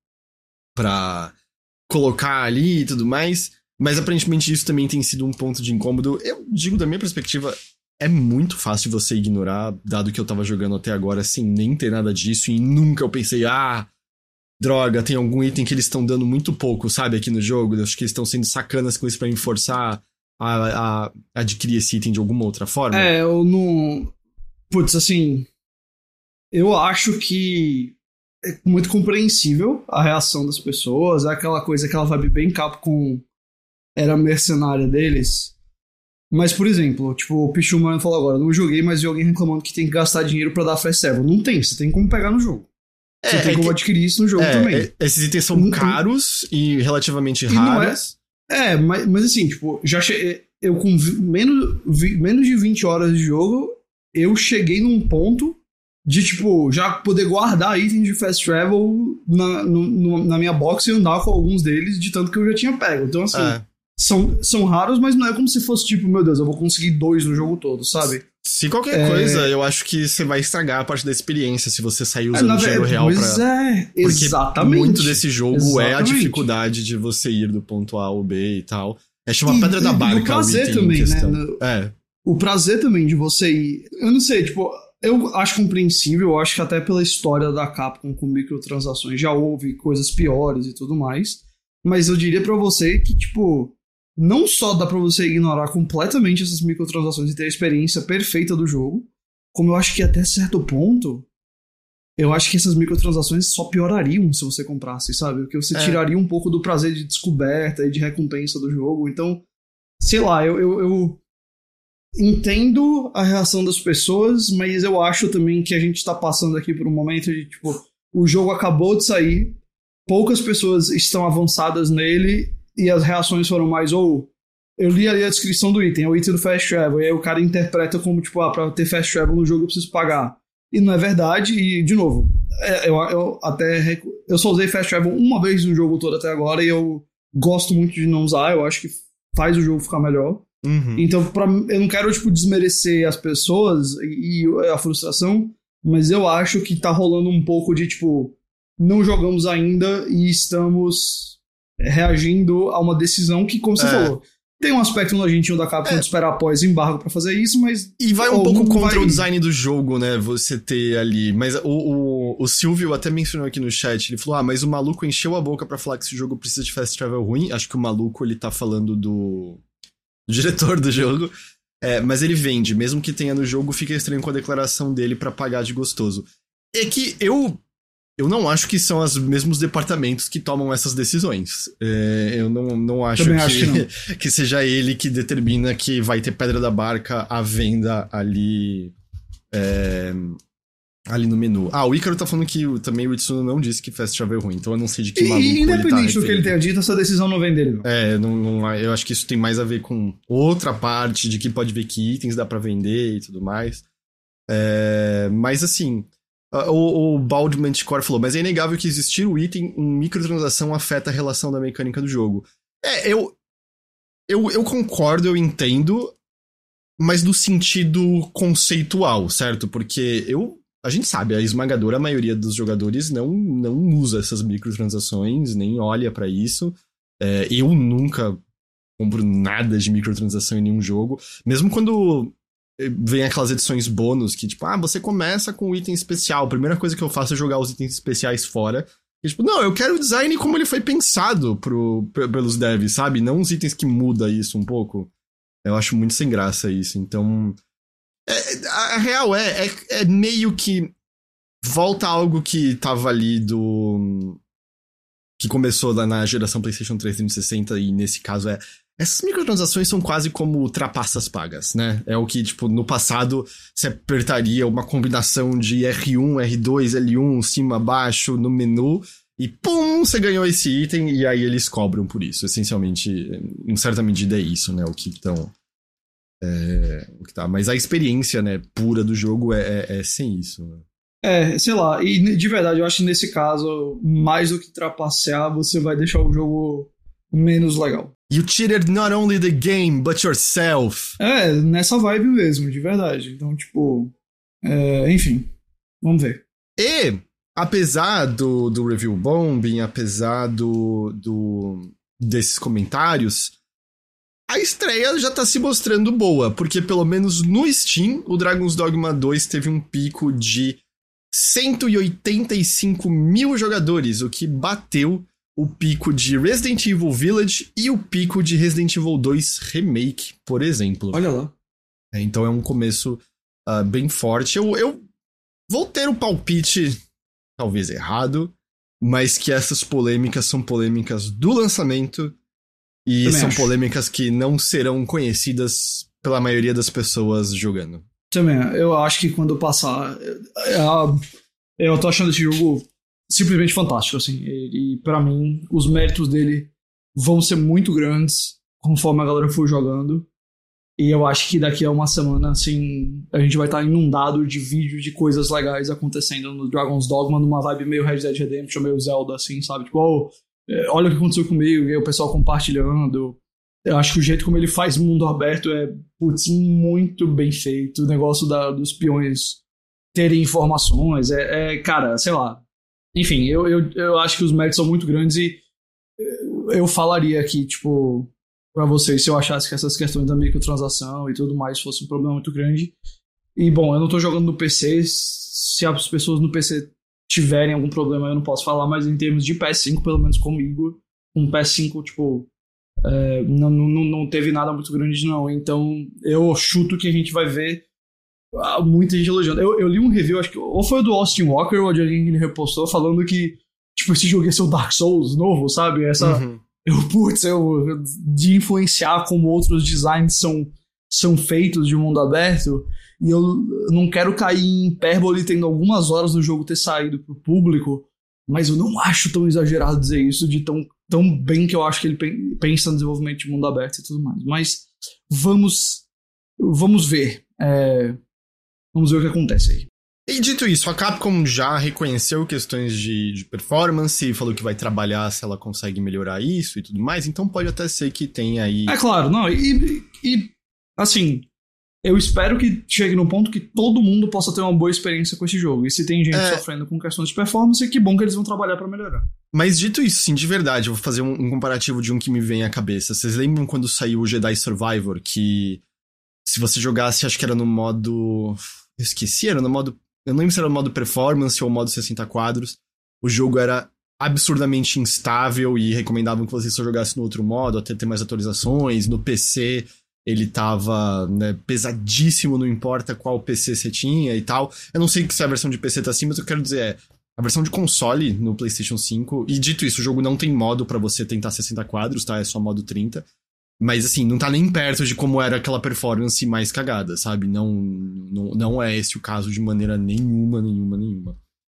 pra colocar ali e tudo mais. Mas aparentemente isso também tem sido um ponto de incômodo. Eu digo da minha perspectiva... É muito fácil você ignorar, dado que eu tava jogando até agora sem nem ter nada disso, e nunca eu pensei, ah, droga, tem algum item que eles estão dando muito pouco, sabe, aqui no jogo, acho que eles estão sendo sacanas com isso pra me forçar a, a adquirir esse item de alguma outra forma. É, eu não... Putz, assim, eu acho que é muito compreensível a reação das pessoas, é aquela coisa, aquela vibe bem Capcom era mercenária deles... Mas, por exemplo, tipo, o Pichu Mano falou agora, não joguei, mas vi alguém reclamando que tem que gastar dinheiro pra dar fast travel. Não tem, você tem como pegar no jogo. Você é, tem é como que... adquirir isso no jogo é, também. É, esses itens são não, caros e relativamente e raros. É, é mas, mas assim, tipo, já che... eu com vi... menos, vi... menos de vinte horas de jogo, eu cheguei num ponto de, tipo, já poder guardar itens de fast travel na, no, na minha box e andar com alguns deles, de tanto que eu já tinha pego. Então, assim... É. São, são raros, mas não é como se fosse tipo, meu Deus, eu vou conseguir dois no jogo todo, sabe? Se qualquer é... coisa, eu acho que você vai estragar a parte da experiência se você sair usando é, dinheiro real pois pra... é, exatamente. Porque muito desse jogo exatamente. é a dificuldade de você ir do ponto A ao B e tal. É chama Pedra da Barca. O prazer também, né? No, é. O prazer também de você ir... Eu não sei, tipo... Eu acho compreensível, eu acho que até pela história da Capcom com microtransações já houve coisas piores e tudo mais. Mas eu diria pra você que, tipo... Não só dá pra você ignorar completamente essas microtransações e ter a experiência perfeita do jogo, como eu acho que até certo ponto... Eu acho que essas microtransações só piorariam se você comprasse, sabe? Porque você é. tiraria um pouco do prazer de descoberta e de recompensa do jogo. Então, sei lá, eu, eu, eu entendo a reação das pessoas, mas eu acho também que a gente tá passando aqui por um momento de, tipo, o jogo acabou de sair, poucas pessoas estão avançadas nele e as reações foram mais, ou... Oh, eu li ali a descrição do item, é o item do Fast Travel, e aí o cara interpreta como, tipo, ah, pra ter Fast Travel no jogo eu preciso pagar. E não é verdade, e de novo, eu, eu até eu só usei Fast Travel uma vez no jogo todo até agora e eu gosto muito de não usar, eu acho que faz o jogo ficar melhor. Uhum. Então pra, eu não quero tipo, desmerecer as pessoas e, e a frustração, mas eu acho que tá rolando um pouco de tipo, não jogamos ainda e estamos reagindo a uma decisão que, como você é. falou, tem um aspecto nojentinho da Capcom é. de esperar após embargo pra fazer isso, mas... E vai um pouco contra vai... o design do jogo, né? Você ter ali... Mas o, o, o Silvio até mencionou aqui no chat, ele falou, ah, mas o maluco encheu a boca pra falar que esse jogo precisa de fast travel ruim. Acho que o maluco, ele tá falando do, do diretor do jogo. É, mas ele vende. Mesmo que tenha no jogo, fica estranho com a declaração dele pra pagar de gostoso. É que eu... Eu não acho que são os mesmos departamentos que tomam essas decisões. É, eu não, não acho, que, acho que, não. que seja ele que determina que vai ter Pedra da Barca à venda ali, é, ali no menu. Ah, o Ícaro tá falando que também o Itsuno não disse que Fast Travel é ruim, então eu não sei de que maluco e, ele tá independente do que ele tenha dito, essa decisão não vem dele. Não. É, não, não, eu acho que isso tem mais a ver com outra parte de que pode ver que itens dá pra vender e tudo mais. É, mas assim... O, o Bald Manticore falou, mas é inegável que existir o item em microtransação afeta a relação da mecânica do jogo. É, eu, eu, eu concordo, eu entendo, mas no sentido conceitual, certo? Porque eu, a gente sabe, a esmagadora maioria dos jogadores não, não usa essas microtransações, nem olha pra isso. É, eu nunca compro nada de microtransação em nenhum jogo, mesmo quando... Vem aquelas edições bônus que, tipo, ah, você começa com um item especial. A primeira coisa que eu faço é jogar os itens especiais fora. E, tipo, não, eu quero o design como ele foi pensado pro, pelos devs, sabe? Não os itens que muda isso um pouco. Eu acho muito sem graça isso. Então, é, a, a real é, é, é meio que volta algo que tava ali do... Que começou lá na geração PlayStation três trezentos e sessenta e nesse caso é... Essas microtransações são quase como trapaças pagas, né? É o que, tipo, no passado você apertaria uma combinação de R um, R dois, L um, cima, baixo, no menu, e pum, você ganhou esse item, e aí eles cobram por isso. Essencialmente, em certa medida é isso, né? O que estão... É, o que tá. Mas a experiência, né, pura do jogo é, é, é sem isso, né? É, sei lá, e de verdade, eu acho que nesse caso, mais do que trapacear, você vai deixar o jogo menos legal. You cheated not only the game, but yourself. É, nessa vibe mesmo, de verdade. Então, tipo... É, enfim, vamos ver. E, apesar do, do review bombing, apesar do, do, desses comentários, a estreia já tá se mostrando boa, porque pelo menos no Steam, o Dragon's Dogma dois teve um pico de cento e oitenta e cinco mil jogadores, o que bateu o pico de Resident Evil Village e o pico de Resident Evil dois Remake, por exemplo. Olha lá. É, então é um começo uh, bem forte. Eu, eu vou ter um palpite, talvez errado, mas que essas polêmicas são polêmicas do lançamento e Também são acho. polêmicas que não serão conhecidas pela maioria das pessoas jogando. Também, eu acho que quando passar... Eu, eu tô achando esse jogo... simplesmente fantástico, assim, e, e pra mim os méritos dele vão ser muito grandes conforme a galera for jogando, e eu acho que daqui a uma semana, assim, a gente vai estar inundado de vídeos de coisas legais acontecendo no Dragon's Dogma, numa vibe meio Red Dead Redemption, meio Zelda, assim, sabe, tipo, oh, olha o que aconteceu comigo, e aí o pessoal compartilhando. Eu acho que o jeito como ele faz mundo aberto é, putz, muito bem feito, o negócio da, dos peões terem informações, é, é, cara, sei lá. Enfim, eu, eu, eu acho que os méritos são muito grandes e eu falaria que, tipo, pra vocês se eu achasse que essas questões da microtransação e tudo mais fosse um problema muito grande. E, bom, eu não tô jogando no P C, se as pessoas no P C tiverem algum problema eu não posso falar, mas em termos de P S cinco, pelo menos comigo, um P S cinco, tipo, é, não, não, não teve nada muito grande não. Então, eu chuto que a gente vai ver muita gente elogiando. Eu, eu li um review, acho que ou foi o do Austin Walker ou de alguém que ele repostou, falando que, tipo, esse jogo ia ser o Dark Souls novo, sabe? Essa... Uhum. Eu, putz, eu, de influenciar como outros designs são, são feitos de mundo aberto, e eu não quero cair em hipérbole tendo algumas horas do jogo ter saído pro público, mas eu não acho tão exagerado dizer isso, de tão, tão bem que eu acho que ele pensa no desenvolvimento de mundo aberto e tudo mais. Mas vamos, vamos ver. É, vamos ver o que acontece aí. E dito isso, a Capcom já reconheceu questões de, de performance, falou que vai trabalhar se ela consegue melhorar isso e tudo mais, então pode até ser que tenha aí... É claro, não, e, e assim, eu espero que chegue num ponto que todo mundo possa ter uma boa experiência com esse jogo, e se tem gente é... sofrendo com questões de performance, que bom que eles vão trabalhar pra melhorar. Mas dito isso, sim, de verdade, eu vou fazer um, um comparativo de um que me vem à cabeça. Vocês lembram quando saiu o Jedi Survivor, que se você jogasse, acho que era no modo... Eu esqueci, era no modo... Eu não lembro se era o modo performance ou o modo sessenta quadros. O jogo era absurdamente instável e recomendavam que você só jogasse no outro modo, até ter mais atualizações. No P C ele tava, né, pesadíssimo, não importa qual P C você tinha e tal. Eu não sei se a versão de P C tá assim, mas o que eu quero dizer é... A versão de console no PlayStation cinco... E dito isso, o jogo não tem modo pra você tentar sessenta quadros, tá? É só modo trinta. Mas, assim, não tá nem perto de como era aquela performance mais cagada, sabe? Não, não, não é esse o caso de maneira nenhuma, nenhuma, nenhuma.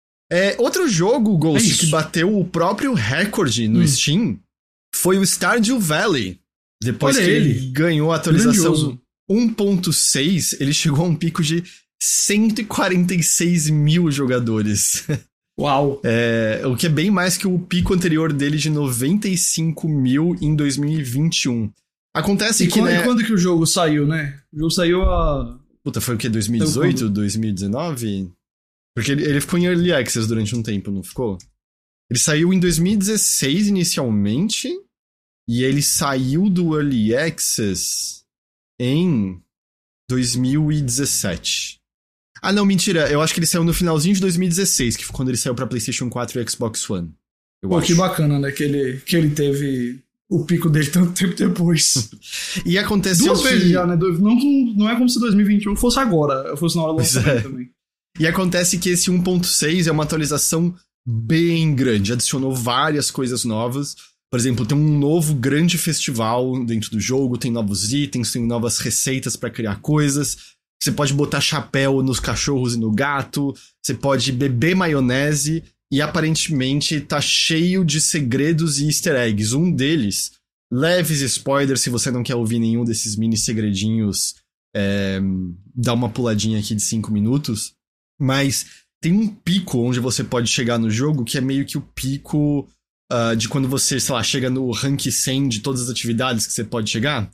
É, outro jogo, Ghost, é que bateu o próprio recorde no hum. Steam foi o Stardew Valley. Depois Olha que ele. ele ganhou a atualização um ponto seis, ele chegou a um pico de cento e quarenta e seis mil jogadores. Uau! É, o que é bem mais que o pico anterior dele de noventa e cinco mil em dois mil e vinte e um. Acontece e que, quando, né... E quando que o jogo saiu, né? O jogo saiu a... Puta, foi o quê? dois mil e dezoito? dois mil e dezenove? Porque ele, ele ficou em Early Access durante um tempo, não ficou? Ele saiu em dois mil e dezesseis inicialmente, e ele saiu do Early Access em dois mil e dezessete. Ah, não, mentira. Eu acho que ele saiu no finalzinho de dois mil e dezesseis, que foi quando ele saiu pra PlayStation quatro e Xbox One. Eu Pô, acho. Que bacana, né? Que ele, que ele teve... o pico dele tanto tempo depois. E aconteceu Duas que... vezes já, né? Não, não é como se dois mil e vinte e um fosse agora, fosse na hora do lançamento é. também. E acontece que esse um ponto seis é uma atualização bem grande. Adicionou várias coisas novas. Por exemplo, tem um novo grande festival dentro do jogo, tem novos itens, tem novas receitas pra criar coisas. Você pode botar chapéu nos cachorros e no gato. Você pode beber maionese. E aparentemente tá cheio de segredos e easter eggs. Um deles, leves spoilers, se você não quer ouvir nenhum desses mini segredinhos, é, dá uma puladinha aqui de cinco minutos. Mas tem um pico onde você pode chegar no jogo, que é meio que o pico uh, de quando você, sei lá, chega no rank cem de todas as atividades que você pode chegar.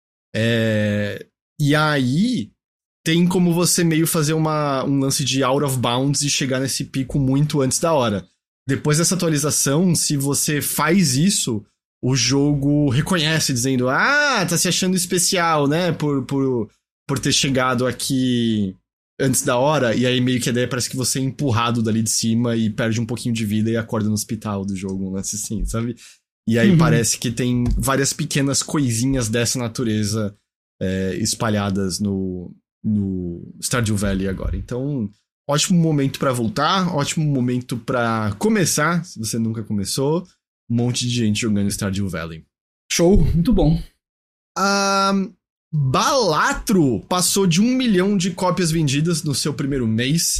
É, e aí... tem como você meio fazer uma, um lance de out of bounds e chegar nesse pico muito antes da hora. Depois dessa atualização, se você faz isso, o jogo reconhece, dizendo: ah, tá se achando especial, né? Por, por, por ter chegado aqui antes da hora. E aí meio que a ideia parece que você é empurrado dali de cima e perde um pouquinho de vida e acorda no hospital do jogo, um lance assim, sabe? E aí uhum. parece que tem várias pequenas coisinhas dessa natureza é, espalhadas no... no Stardew Valley agora. Então, ótimo momento pra voltar, ótimo momento pra começar, se você nunca começou. Um monte de gente jogando Stardew Valley. Show, muito bom. Um, Balatro passou de um milhão de cópias vendidas no seu primeiro mês.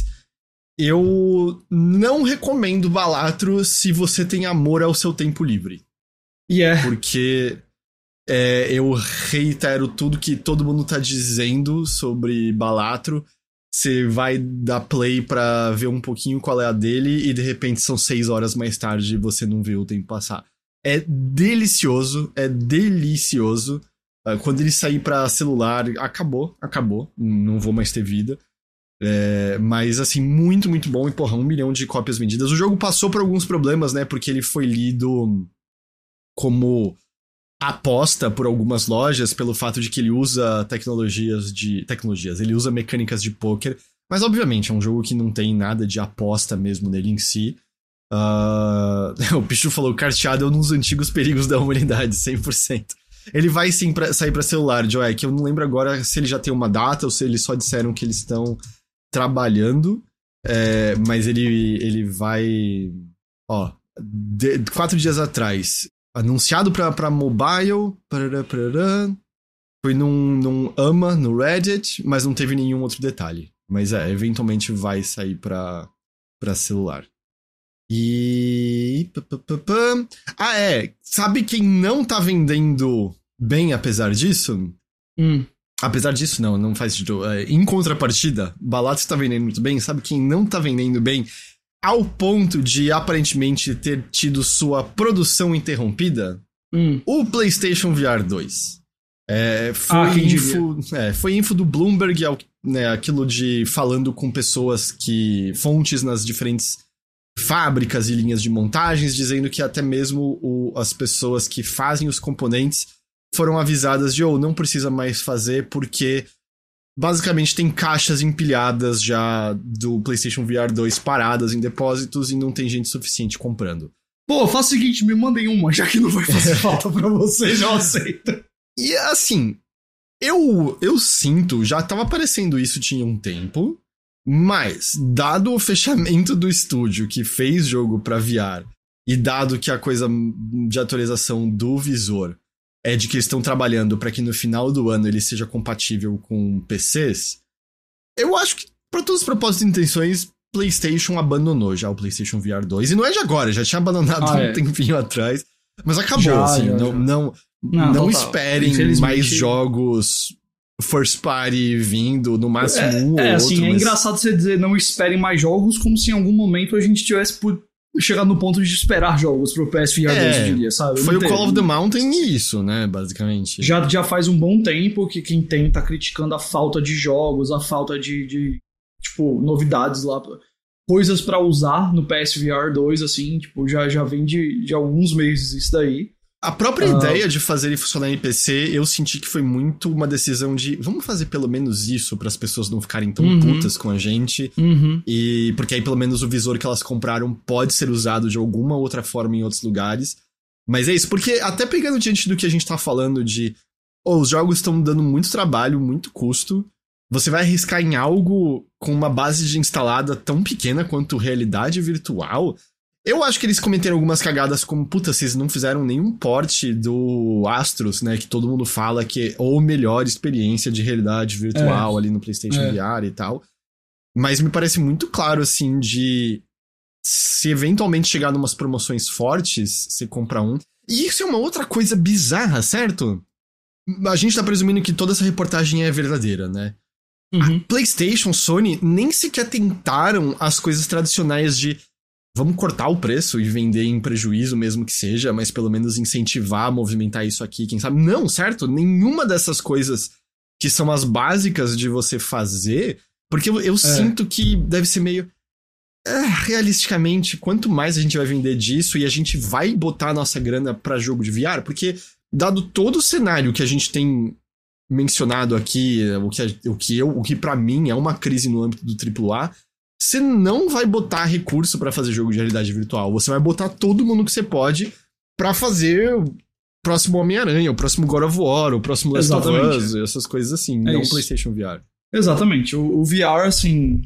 Eu não recomendo Balatro se você tem amor ao seu tempo livre. Yeah. Porque... É, eu reitero tudo que todo mundo tá dizendo sobre Balatro. Você vai dar play pra ver um pouquinho qual é a dele e de repente são seis horas mais tarde e você não vê o tempo passar. É delicioso, é delicioso. Quando ele sair pra celular, acabou, acabou. Não vou mais ter vida. É, mas assim, muito, muito bom. E porra, um milhão de cópias vendidas. O jogo passou por alguns problemas, né? Porque ele foi lido como... aposta por algumas lojas pelo fato de que ele usa tecnologias de... Tecnologias, ele usa mecânicas de poker, mas obviamente é um jogo que não tem nada de aposta mesmo nele em si. Uh... o Pichu falou, carteado é um dos antigos perigos da humanidade, cem por cento. Ele vai sim pra, sair pra celular, Joe, que eu não lembro agora se ele já tem uma data ou se eles só disseram que eles estão trabalhando, é, mas ele, ele vai... Ó, de, quatro dias atrás, anunciado pra, pra mobile, parará, parará, foi num, num AMA, no Reddit, mas não teve nenhum outro detalhe. Mas é, eventualmente vai sair pra, pra celular. E... Ah, é. Sabe quem não tá vendendo bem apesar disso? Hum. Apesar disso, não, não faz sentido. É, em contrapartida, Balatz tá vendendo muito bem. Sabe quem não tá vendendo bem ao ponto de aparentemente ter tido sua produção interrompida? Hum. O PlayStation V R dois. É, foi, ah, info, é, foi info do Bloomberg, né, aquilo de falando com pessoas que... fontes nas diferentes fábricas e linhas de montagens, dizendo que até mesmo o, as pessoas que fazem os componentes foram avisadas de, ou oh, não precisa mais fazer, porque basicamente tem caixas empilhadas já do PlayStation V R dois paradas em depósitos e não tem gente suficiente comprando. Pô, faz o seguinte, me mandem uma, já que não vai fazer falta pra vocês, eu aceito. E assim, eu, eu sinto, já tava aparecendo isso tinha um tempo, mas, dado o fechamento do estúdio que fez jogo pra V R, e dado que a coisa de atualização do visor é de que eles estão trabalhando pra que no final do ano ele seja compatível com P Cs, eu acho que, pra todos os propósitos e intenções, PlayStation abandonou já o PlayStation V R dois. E não é de agora, já tinha abandonado ah, um é. tempinho atrás. Mas acabou, já, assim. Já, não, já. não, não, não esperem mais jogos first party vindo, no máximo é, um é, ou assim, outro. É mas... engraçado você dizer não esperem mais jogos, como se em algum momento a gente tivesse por... chegado no ponto de esperar jogos pro P S V R dois, é, eu diria, sabe? Foi não o teve. Call of the Mountain e isso, né, basicamente. Já, já faz um bom tempo que quem tem tá criticando a falta de jogos, a falta de, de tipo, novidades lá, coisas pra usar no P S V R dois, assim, tipo, já, já vem de, de alguns meses isso daí. A própria uh... ideia de fazer ele funcionar em P C, eu senti que foi muito uma decisão de vamos fazer pelo menos isso para as pessoas não ficarem tão uhum. putas com a gente. Uhum. E porque aí pelo menos o visor que elas compraram pode ser usado de alguma outra forma em outros lugares. Mas é isso, porque até pegando diante do que a gente tá falando de oh, os jogos estão dando muito trabalho, muito custo, você vai arriscar em algo com uma base de instalada tão pequena quanto realidade virtual? Eu acho que eles cometeram algumas cagadas como, puta, vocês não fizeram nenhum porte do Astros, né, que todo mundo fala que é ou melhor experiência de realidade virtual é. ali no PlayStation é. V R e tal. Mas me parece muito claro, assim, de se eventualmente chegar numas promoções fortes, você compra um. E isso é uma outra coisa bizarra, certo? A gente tá presumindo que toda essa reportagem é verdadeira, né? Uhum. A PlayStation, Sony, nem sequer tentaram as coisas tradicionais de vamos cortar o preço e vender em prejuízo mesmo que seja, mas pelo menos incentivar a movimentar isso aqui, quem sabe. Não, certo? Nenhuma dessas coisas que são as básicas de você fazer, porque eu, eu é. sinto que deve ser meio... É, realisticamente, quanto mais a gente vai vender disso e a gente vai botar a nossa grana pra jogo de V R, porque dado todo o cenário que a gente tem mencionado aqui, o que, o que, eu, o que pra mim é uma crise no âmbito do triplo A, você não vai botar recurso pra fazer jogo de realidade virtual. Você vai botar todo mundo que você pode pra fazer o próximo Homem-Aranha, o próximo God of War, o próximo Last of Us, essas coisas assim, é não o PlayStation V R. Exatamente. O, o V R, assim,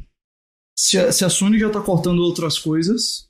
se a, se a Sony já tá cortando outras coisas,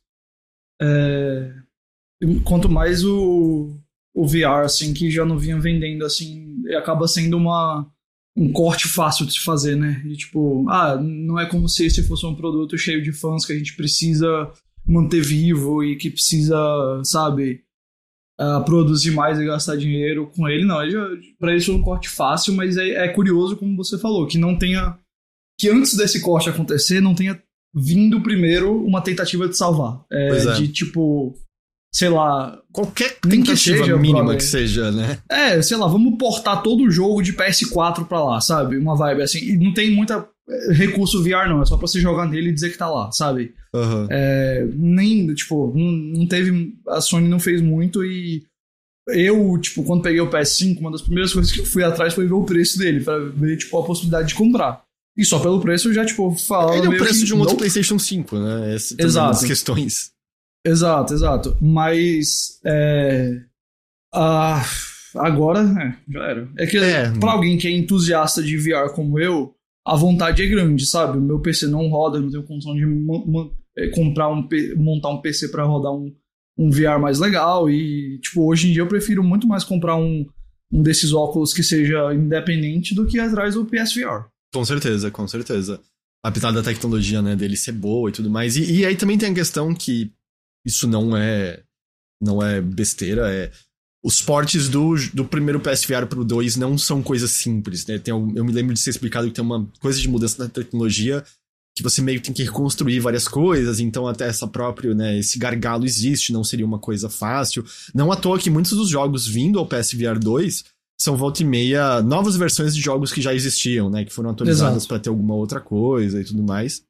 é, quanto mais o, o V R, assim, que já não vinha vendendo, assim, acaba sendo uma... um corte fácil de se fazer, né? E tipo, ah, não é como se esse fosse um produto cheio de fãs que a gente precisa manter vivo e que precisa, sabe, uh, produzir mais e gastar dinheiro com ele. Não, ele já, pra eles foi um corte fácil, mas é, é curioso, como você falou, que não tenha... que antes desse corte acontecer, não tenha vindo primeiro uma tentativa de salvar. É, pois é. De tipo... sei lá... qualquer tentativa que seja, mínima que seja, né? É, sei lá, vamos portar todo o jogo de P S quatro pra lá, sabe? Uma vibe assim. E não tem muita recurso V R, não. É só pra você jogar nele e dizer que tá lá, sabe? Uhum. É, nem, tipo, não, não teve... A Sony não fez muito e... eu, tipo, quando peguei o P S cinco, uma das primeiras coisas que eu fui atrás foi ver o preço dele, pra ver, tipo, a possibilidade de comprar. E só pelo preço eu já, tipo, falava... Ele é o preço que, de um não... outro PlayStation cinco, né? Essa é uma das questões. Exato, exato. Mas, é... Ah, agora, é, já era. É que é. Pra alguém que é entusiasta de V R como eu, a vontade é grande, sabe? O meu P C não roda, eu não tenho condição de ma- ma- comprar um, montar um P C pra rodar um, um V R mais legal. E, tipo, hoje em dia eu prefiro muito mais comprar um, um desses óculos que seja independente do que ir atrás do P S V R. Com certeza, com certeza. Apesar da tecnologia, né, dele ser boa e tudo mais. E, e aí também tem a questão que isso não é, não é besteira, é... Os portes do, do primeiro P S V R pro dois não são coisas simples, né? Tem, eu me lembro de ser explicado que tem uma coisa de mudança na tecnologia que você meio que tem que reconstruir várias coisas, então até essa própria, né, esse gargalo existe, não seria uma coisa fácil. Não à toa que muitos dos jogos vindo ao P S V R dois são volta e meia novas versões de jogos que já existiam, né? Que foram atualizadas para ter alguma outra coisa e tudo mais.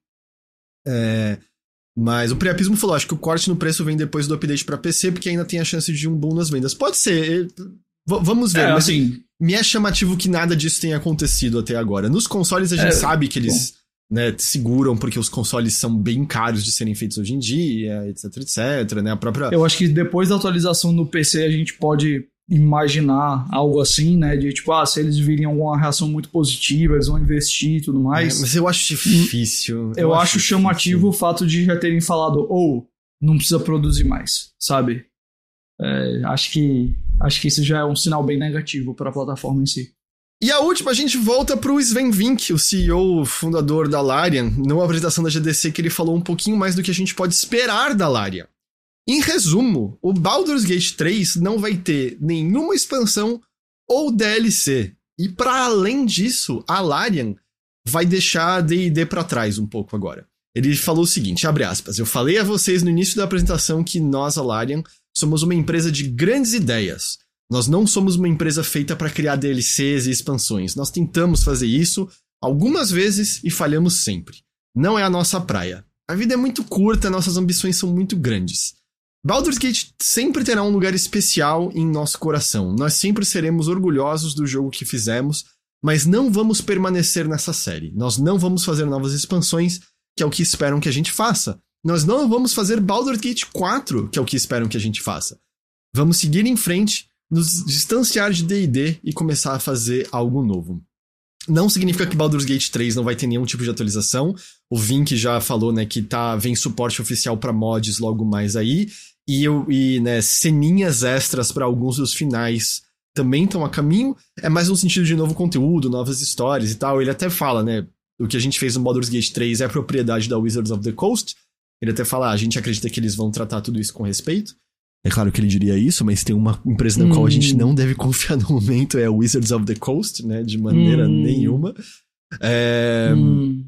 É... Mas o Priapismo falou, acho que o corte no preço vem depois do update pra P C, porque ainda tem a chance de um boom nas vendas. Pode ser, v- vamos ver, é, mas assim, me é chamativo que nada disso tenha acontecido até agora. Nos consoles a gente é, sabe que eles, né, seguram, porque os consoles são bem caros de serem feitos hoje em dia, etc, etc, né, a própria... Eu acho que depois da atualização no P C a gente pode imaginar algo assim, né, de tipo, ah, se eles virem alguma reação muito positiva, eles vão investir e tudo mais. É, mas eu acho difícil. Eu, eu acho, acho chamativo difícil. O fato de já terem falado, ou oh, não precisa produzir mais, sabe? É, acho que acho que isso já é um sinal bem negativo para a plataforma em si. E a última, a gente volta pro Sven Vink, o C E O fundador da Larian, numa apresentação da G D C que ele falou um pouquinho mais do que a gente pode esperar da Larian. Em resumo, o Baldur's Gate três não vai ter nenhuma expansão ou D L C. E para além disso, a Larian vai deixar a D e D para trás um pouco agora. Ele falou o seguinte, abre aspas, eu falei a vocês no início da apresentação que nós, a Larian, somos uma empresa de grandes ideias. Nós não somos uma empresa feita para criar D L Cs e expansões. Nós tentamos fazer isso algumas vezes e falhamos sempre. Não é a nossa praia. A vida é muito curta, nossas ambições são muito grandes. Baldur's Gate sempre terá um lugar especial em nosso coração. Nós sempre seremos orgulhosos do jogo que fizemos, mas não vamos permanecer nessa série. Nós não vamos fazer novas expansões, que é o que esperam que a gente faça. Nós não vamos fazer Baldur's Gate quatro, que é o que esperam que a gente faça. Vamos seguir em frente, nos distanciar de D e D e começar a fazer algo novo. Não significa que Baldur's Gate três não vai ter nenhum tipo de atualização. O Vink já falou, né, que tá, vem suporte oficial para mods logo mais aí. E, eu, e né, ceninhas extras para alguns dos finais também estão a caminho. É mais um sentido de novo conteúdo, novas histórias e tal. Ele até fala, né, o que a gente fez no Baldur's Gate três é propriedade da Wizards of the Coast. Ele até fala, ah, a gente acredita que eles vão tratar tudo isso com respeito. É claro que ele diria isso, mas tem uma empresa na hum. qual a gente não deve confiar no momento, é a Wizards of the Coast, né? De maneira hum. nenhuma. É, hum.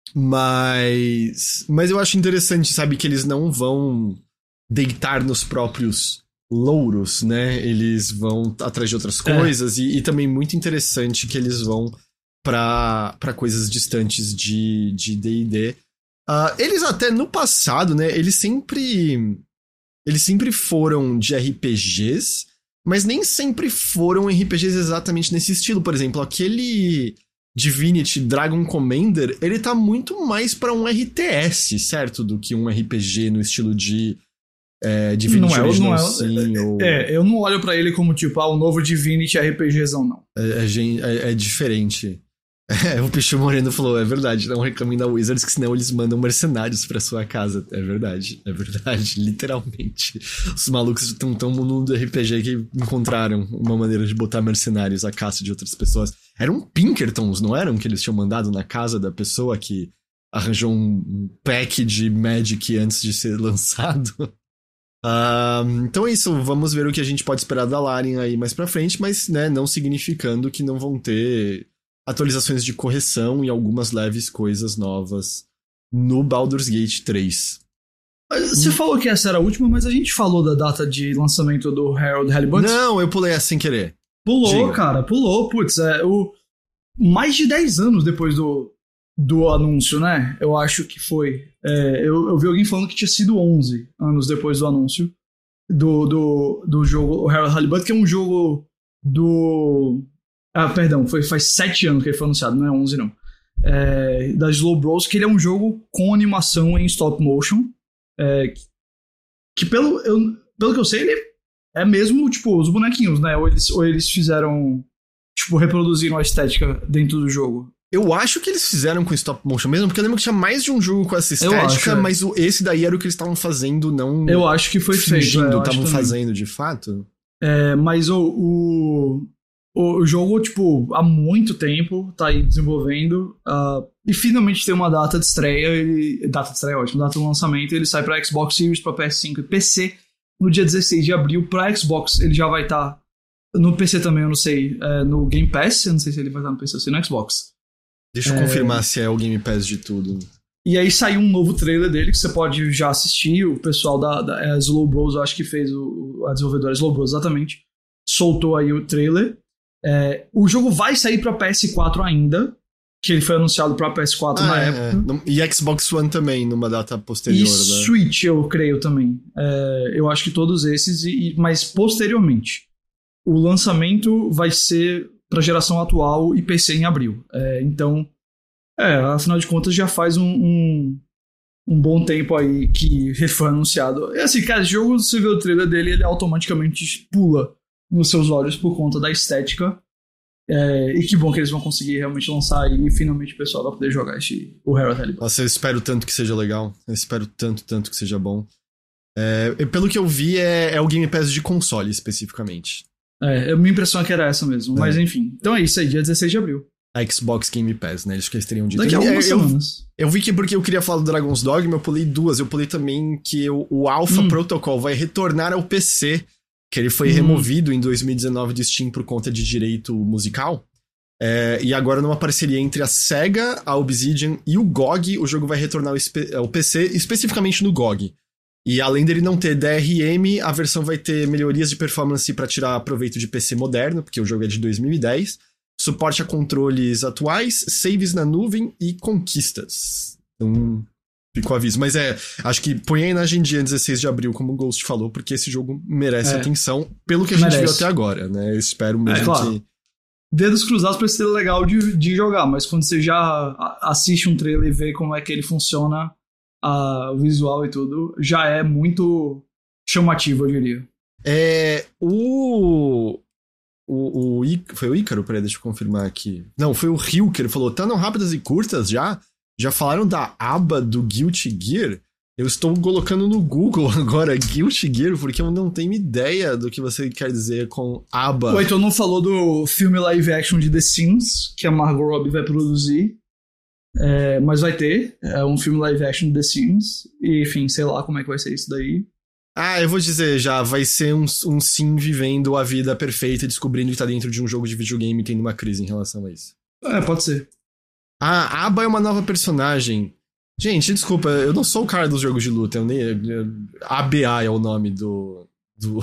Mas... Mas eu acho interessante, sabe, que eles não vão deitar nos próprios louros, né? Eles vão atrás de outras coisas. É. E, e também muito interessante que eles vão pra, pra coisas distantes de, de D e D. Uh, eles até, no passado, né? Eles sempre... Eles sempre foram de R P Gs, mas nem sempre foram R P Gs exatamente nesse estilo. Por exemplo, aquele Divinity Dragon Commander, ele tá muito mais pra um R T S, certo? Do que um R P G no estilo de é, Divinity não é, Original não é, Sin. Ou... É, eu não olho pra ele como tipo, ah, o novo Divinity RPGzão, não. É, é, é diferente. É, o Pichu Moreno falou, é verdade, não reclamem da Wizards, que senão eles mandam mercenários pra sua casa. É verdade, é verdade, literalmente. Os malucos estão tão no mundo do R P G que encontraram uma maneira de botar mercenários à caça de outras pessoas. Eram Pinkertons, não eram? Que eles tinham mandado na casa da pessoa que arranjou um pack de Magic antes de ser lançado. Uh, então é isso, vamos ver o que a gente pode esperar da Larian aí mais pra frente, mas né, não significando que não vão ter... atualizações de correção e algumas leves coisas novas no Baldur's Gate três. Você hum. falou que essa era a última, mas a gente falou da data de lançamento do Harold Halibut? Não, eu pulei essa sem querer. Pulou, Diga. cara, pulou. Putz, é, o... mais de dez anos depois do, do anúncio, né? Eu acho que foi. É, eu, eu vi alguém falando que tinha sido onze anos depois do anúncio. do, do, do jogo o Harold Halibut, que é um jogo do... Ah, perdão, foi, faz sete anos que ele foi anunciado, não é onze não. É, da Slow Bros, que ele é um jogo com animação em stop motion, é, que, que pelo, eu, pelo que eu sei, ele é mesmo, tipo, os bonequinhos, né? Ou eles, ou eles fizeram, tipo, reproduziram a estética dentro do jogo. Eu acho que eles fizeram com stop motion mesmo, porque eu lembro que tinha mais de um jogo com essa estética, acho, é. mas o, esse daí era o que eles estavam fazendo, não... Eu acho que foi feito. Fingindo, estavam fazendo de fato. É, mas o, o, o jogo, tipo, há muito tempo tá aí desenvolvendo, uh, e finalmente tem uma data de estreia, ele, data de estreia é ótimo, data de lançamento, ele sai pra Xbox Series, pra P S cinco e P C no dia dezesseis de abril. Pra Xbox ele já vai estar, tá, no P C também eu não sei, é, no Game Pass, eu não sei se ele vai estar no P C ou se no Xbox. Deixa eu é... confirmar se é o Game Pass de tudo. E aí saiu um novo trailer dele que você pode já assistir. O pessoal da, da é, Slow Bros, eu acho que fez o, a desenvolvedora Slow Bros, exatamente, soltou aí o trailer. É, o jogo vai sair pra P S quatro ainda, que ele foi anunciado pra P S quatro ah, na é, época. É. E Xbox One também, numa data posterior, e né? Switch, eu creio também. É, eu acho que todos esses, e, mas posteriormente. O lançamento vai ser pra geração atual e P C em abril. É, então, é, afinal de contas, já faz um, um, um bom tempo aí que ele foi anunciado. E assim, cara, esse jogo, você vê o trailer dele, ele automaticamente pula nos seus olhos por conta da estética. É, e que bom que eles vão conseguir realmente lançar e finalmente o pessoal vai poder jogar esse, o Harold Halibut. Nossa, eu espero tanto que seja legal. Eu espero tanto, tanto que seja bom. É, pelo que eu vi, é, é o Game Pass de console, especificamente. É, a minha impressão é que era essa mesmo, é. Mas enfim. Então é isso aí, dia dezesseis de abril. A Xbox Game Pass, né? Acho que eles teriam dito. Daqui a algumas eu, semanas. Eu, eu vi que porque eu queria falar do Dragon's Dogma, eu pulei duas. Eu pulei também que o, o Alpha hum. Protocol vai retornar ao P C, que ele foi hum. removido em dois mil e dezenove do Steam por conta de direito musical. É, e agora numa parceria entre a SEGA, a Obsidian e o G O G, o jogo vai retornar ao, espe- ao P C, especificamente no G O G. E além dele não ter D R M, a versão vai ter melhorias de performance para tirar proveito de P C moderno, porque o jogo é de dois mil e dez, suporte a controles atuais, saves na nuvem e conquistas. Então, fica o aviso. Mas é, acho que põe aí na agendinha dezesseis de abril, como o Ghost falou, porque esse jogo merece é. atenção, pelo que a gente merece. viu até agora, né? Eu espero mesmo é, claro. que... Dedos cruzados pra ser legal de, de jogar, mas quando você já assiste um trailer e vê como é que ele funciona, a, o visual e tudo, já é muito chamativo, eu diria. É, o... o, o foi o Ícaro? Peraí, deixa eu confirmar aqui. Não, foi o Rio que ele falou, tá não rápidas e curtas já? Já falaram da aba do Guilty Gear? Eu estou colocando no Google agora Guilty Gear, porque eu não tenho ideia do que você quer dizer com aba. O Heitor não falou do filme live action de The Sims, que a Margot Robbie vai produzir. É, mas vai ter. É um filme live action de The Sims. E, enfim, sei lá como é que vai ser isso daí. Ah, eu vou dizer já, vai ser um, um sim vivendo a vida perfeita, descobrindo que tá dentro de um jogo de videogame e tendo uma crise em relação a isso. É, pode ser. Ah, a Aba é uma nova personagem. Gente, desculpa, eu não sou o cara dos jogos de luta, eu nem... Eu, A B A é o nome do... do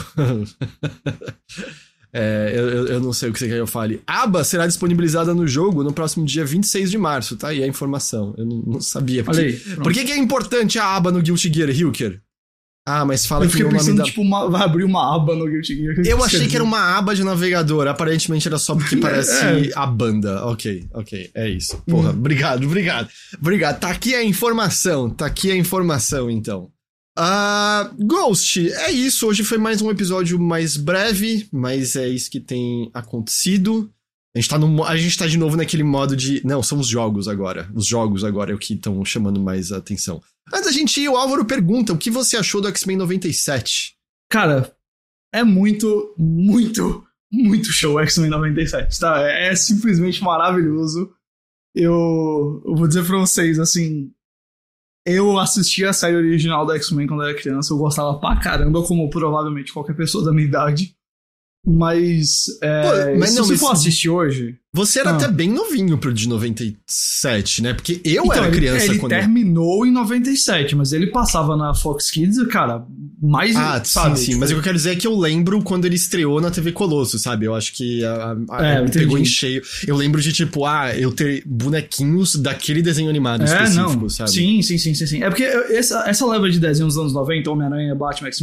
é, eu, eu não sei o que você quer que eu fale. Aba será disponibilizada no jogo no próximo dia vinte e seis de março, tá aí a informação. Eu não, não sabia. Por, aí, por que, que é importante a aba no Guilty Gear, Hilker? Ah, mas fala eu que o nome pensando, da... tipo, uma, vai abrir uma aba no Guilty Gear. Eu achei que era uma aba de navegador. Aparentemente era só porque parece é. a banda. Ok, ok, é isso. Porra, hum. obrigado, obrigado. Obrigado. Tá aqui a informação. Tá aqui a informação, então. Uh, Ghost, é isso. Hoje foi mais um episódio mais breve, mas é isso que tem acontecido. A gente tá, no, a gente tá de novo naquele modo de... Não, são os jogos agora. Os jogos agora é o que estão chamando mais a atenção. Antes da gente ir, o Álvaro pergunta, o que você achou do X-Men noventa e sete? Cara, é muito, muito, muito show o X-Men noventa e sete, tá? É, é simplesmente maravilhoso. Eu, eu vou dizer pra vocês, assim... Eu assisti a série original da X-Men quando eu era criança, eu gostava pra caramba, como provavelmente qualquer pessoa da minha idade. Mas, é, Pô, mas se não, você for assistir hoje... Você era ah. até bem novinho pro de noventa e sete, né? Porque eu então, era criança ele, ele quando... Ele terminou em noventa e sete, mas ele passava na Fox Kids, cara, mais... Ah, sabe, sim, sim. Tipo... Mas o que eu quero dizer é que eu lembro quando ele estreou na T V Colosso, sabe? Eu acho que a, a, é, pegou em cheio. Eu lembro de, tipo, ah, eu ter bonequinhos daquele desenho animado é, específico, não. sabe? Sim, sim, sim, sim, sim. É porque essa, essa leva de desenhos dos anos noventa, Homem-Aranha, Batman, X-Men...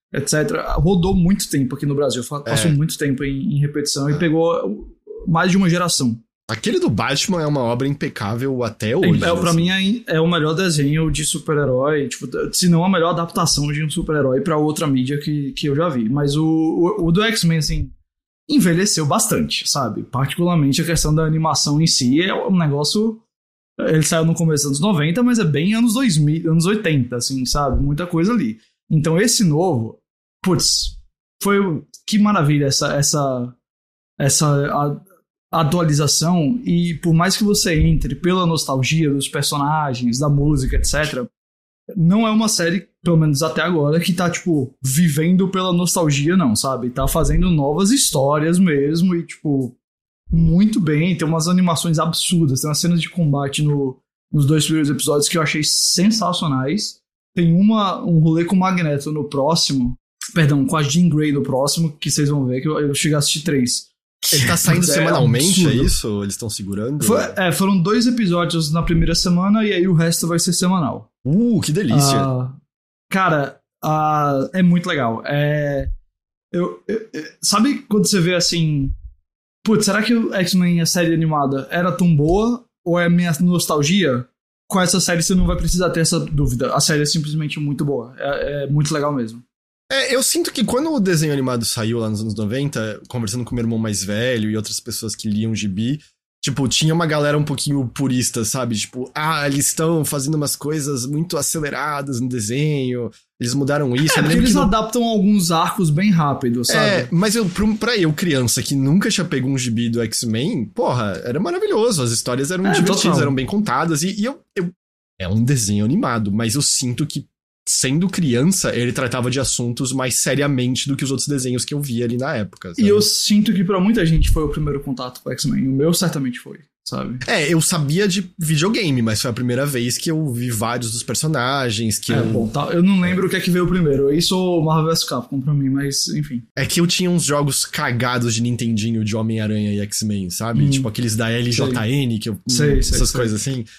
etcétera, rodou muito tempo aqui no Brasil. Passou é. muito tempo em, em repetição é. e pegou mais de uma geração. Aquele do Batman é uma obra impecável até hoje. É, pra assim. mim é, é o melhor desenho de super-herói, tipo, se não a melhor adaptação de um super-herói pra outra mídia que, que eu já vi. Mas o, o, o do X-Men, assim, envelheceu bastante, sabe? Particularmente a questão da animação em si é um negócio... Ele saiu no começo dos anos noventa, mas é bem anos dois mil, anos oitenta, assim, sabe? Muita coisa ali. Então esse novo, putz, foi... Que maravilha essa... essa, essa a, atualização, e por mais que você entre pela nostalgia dos personagens, da música, etcétera, não é uma série, pelo menos até agora, que tá, tipo, vivendo pela nostalgia, não, sabe? Tá fazendo novas histórias mesmo e, tipo, muito bem. Tem umas animações absurdas, tem umas cenas de combate no, nos dois primeiros episódios que eu achei sensacionais. Tem uma, um rolê com o Magneto no próximo, perdão, com a Jean Grey no próximo, que vocês vão ver que eu, eu cheguei a assistir três. Ele tá saindo é, semanalmente, é, é isso? Eles estão segurando? Foi, é, foram dois episódios na primeira semana e aí o resto vai ser semanal. Uh, que delícia! Uh, cara, uh, é muito legal. É, eu, eu, eu, sabe quando você vê assim... Putz, será que o X-Men, a série animada, era tão boa? Ou é minha nostalgia? Com essa série você não vai precisar ter essa dúvida. A série é simplesmente muito boa. É, é muito legal mesmo. É, eu sinto que quando o desenho animado saiu lá nos anos noventa, conversando com meu irmão mais velho e outras pessoas que liam gibi, tipo, tinha uma galera um pouquinho purista, sabe? Tipo, ah, eles estão fazendo umas coisas muito aceleradas no desenho, eles mudaram isso. É, porque eles não... adaptam alguns arcos bem rápido, sabe? É, mas eu, pra eu, criança, que nunca tinha pego um gibi do X-Men, porra, era maravilhoso, as histórias eram é, divertidas, total. eram bem contadas, e, e eu, eu... É um desenho animado, mas eu sinto que sendo criança, ele tratava de assuntos mais seriamente do que os outros desenhos que eu via ali na época. Sabe? E eu sinto que pra muita gente foi o primeiro contato com o X-Men. O meu certamente foi, sabe? É, eu sabia de videogame, mas foi a primeira vez que eu vi vários dos personagens que é, eu... bom, tá, eu não lembro é. o que é que veio primeiro. Isso ou Marvel versus. Capcom pra mim, mas enfim. É que eu tinha uns jogos cagados de Nintendinho de Homem-Aranha e X-Men, sabe? Hum. Tipo aqueles da L J N, sei. que eu... Sei, essas sei, coisas sei. assim...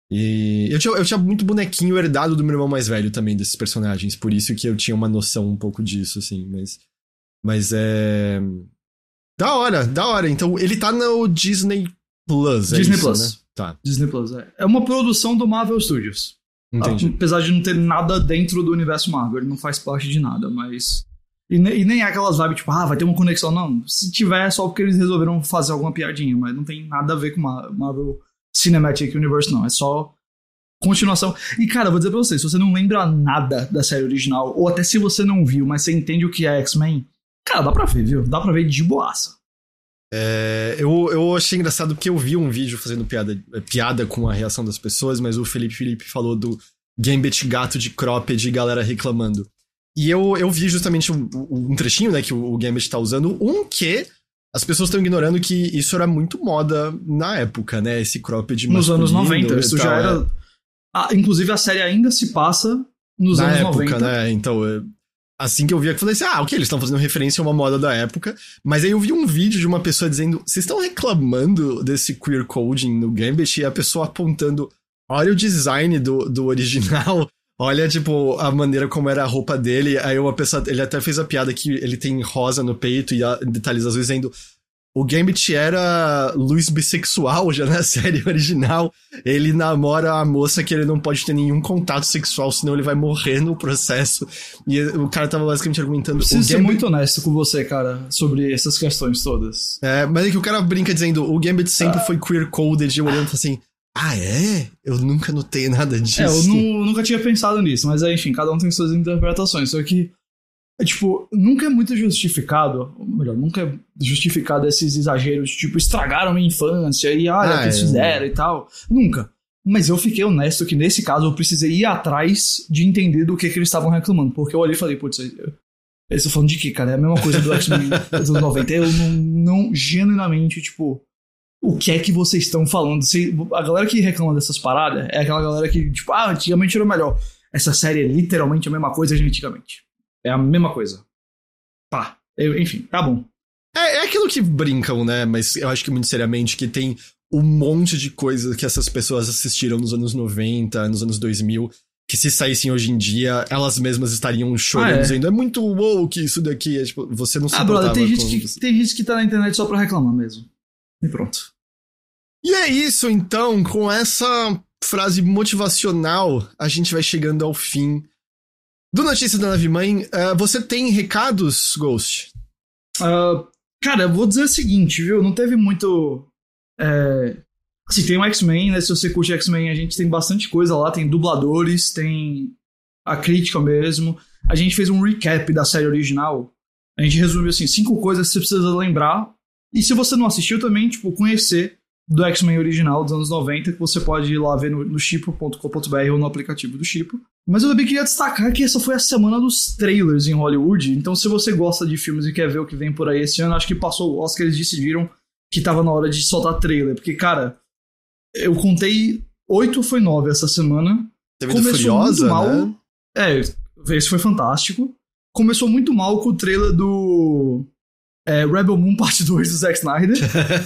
E eu tinha, eu tinha muito bonequinho herdado do meu irmão mais velho também, desses personagens. Por isso que eu tinha uma noção um pouco disso, assim. Mas, mas é... Da hora, da hora. Então, ele tá no Disney Plus, é Disney isso, Plus. Né? Tá. Disney Plus, é. É uma produção do Marvel Studios. Entendi. Apesar de não ter nada dentro do universo Marvel. Ele não faz parte de nada, mas... E, ne- e nem é aquelas vibes, tipo, ah, vai ter uma conexão. Não, se tiver é só porque eles resolveram fazer alguma piadinha. Mas não tem nada a ver com Marvel... Cinematic Universe, não, é só continuação. E, cara, vou dizer pra vocês, se você não lembra nada da série original, ou até se você não viu, mas você entende o que é X-Men, cara, dá pra ver, viu? Dá pra ver de boaça. É, eu, eu achei engraçado porque eu vi um vídeo fazendo piada, piada com a reação das pessoas, mas o Felipe Felipe falou do Gambit gato de cropped e galera reclamando. E eu, eu vi justamente um, um trechinho, né, que o, o Gambit tá usando, um que... As pessoas estão ignorando que isso era muito moda na época, né? Esse cropped nos anos noventa, isso tal, já era... É. Ah, inclusive, a série ainda se passa nos na anos época, noventa. Né? Então, assim que eu vi, eu falei assim, ah, ok, eles estão fazendo referência a uma moda da época. Mas aí eu vi um vídeo de uma pessoa dizendo, vocês estão reclamando desse queer coding no Gambit? E a pessoa apontando, olha o design do, do original... Olha, tipo, a maneira como era a roupa dele. Aí uma pessoa... Ele até fez a piada que ele tem rosa no peito e detalhes azuis, dizendo... O Gambit era luz bissexual já na série original. Ele namora a moça que ele não pode ter nenhum contato sexual, senão ele vai morrer no processo. E o cara tava basicamente argumentando... Preciso o ser Gambit... muito honesto com você, cara, sobre essas questões todas. É, mas é que o cara brinca dizendo... O Gambit sempre ah. foi queer-coded. E eu olhando assim... Ah, é? Eu nunca notei nada disso. É, eu não, nunca tinha pensado nisso, mas enfim, cada um tem suas interpretações. Só que, é, tipo, nunca é muito justificado, ou melhor, nunca é justificado esses exageros, tipo, estragaram minha infância e olha o ah, que eles fizeram é. e tal. Nunca. Mas eu fiquei honesto que nesse caso eu precisei ir atrás de entender do que, que eles estavam reclamando, porque eu olhei e falei, putz, eles estão falando de quê, cara? É a mesma coisa do X-Men dos anos noventa. Eu não, não, genuinamente, tipo... O que é que vocês estão falando? A galera que reclama dessas paradas é aquela galera que, tipo, ah, antigamente era melhor. Essa série é literalmente a mesma coisa de antigamente. É a mesma coisa. Tá. Eu, enfim, tá bom. É, é aquilo que brincam, né? Mas eu acho que muito seriamente que tem um monte de coisa que essas pessoas assistiram nos anos noventa, nos anos dois mil, que se saíssem hoje em dia, elas mesmas estariam chorando, ah, é. dizendo, é muito woke isso daqui. É, tipo, você não se Ah, brother, tem gente, que, tem gente que tá na internet só pra reclamar mesmo. E pronto. E é isso, então, com essa frase motivacional, a gente vai chegando ao fim do Notícia da Nave Mãe. Uh, você tem recados, Ghost? Uh, cara, eu vou dizer o seguinte, viu? Não teve muito... É... Assim, tem o X-Men, né? Se você curte X-Men, a gente tem bastante coisa lá. Tem dubladores, tem a crítica mesmo. A gente fez um recap da série original. A gente resumiu, assim, cinco coisas que você precisa lembrar. E se você não assistiu também, tipo, conhecer do X-Men original dos anos noventa, que você pode ir lá ver no, no chipo ponto com ponto b r ou no aplicativo do Chipo. Mas eu também queria destacar que essa foi a semana dos trailers em Hollywood. Então, se você gosta de filmes e quer ver o que vem por aí esse ano, acho que passou o Oscar, eles decidiram que tava na hora de soltar trailer. Porque, cara, eu contei oito ou foi nove essa semana. Teve do Furiosa, muito mal. Né? É, esse foi fantástico. Começou muito mal com o trailer do... É, Rebel Moon parte dois do Zack Snyder,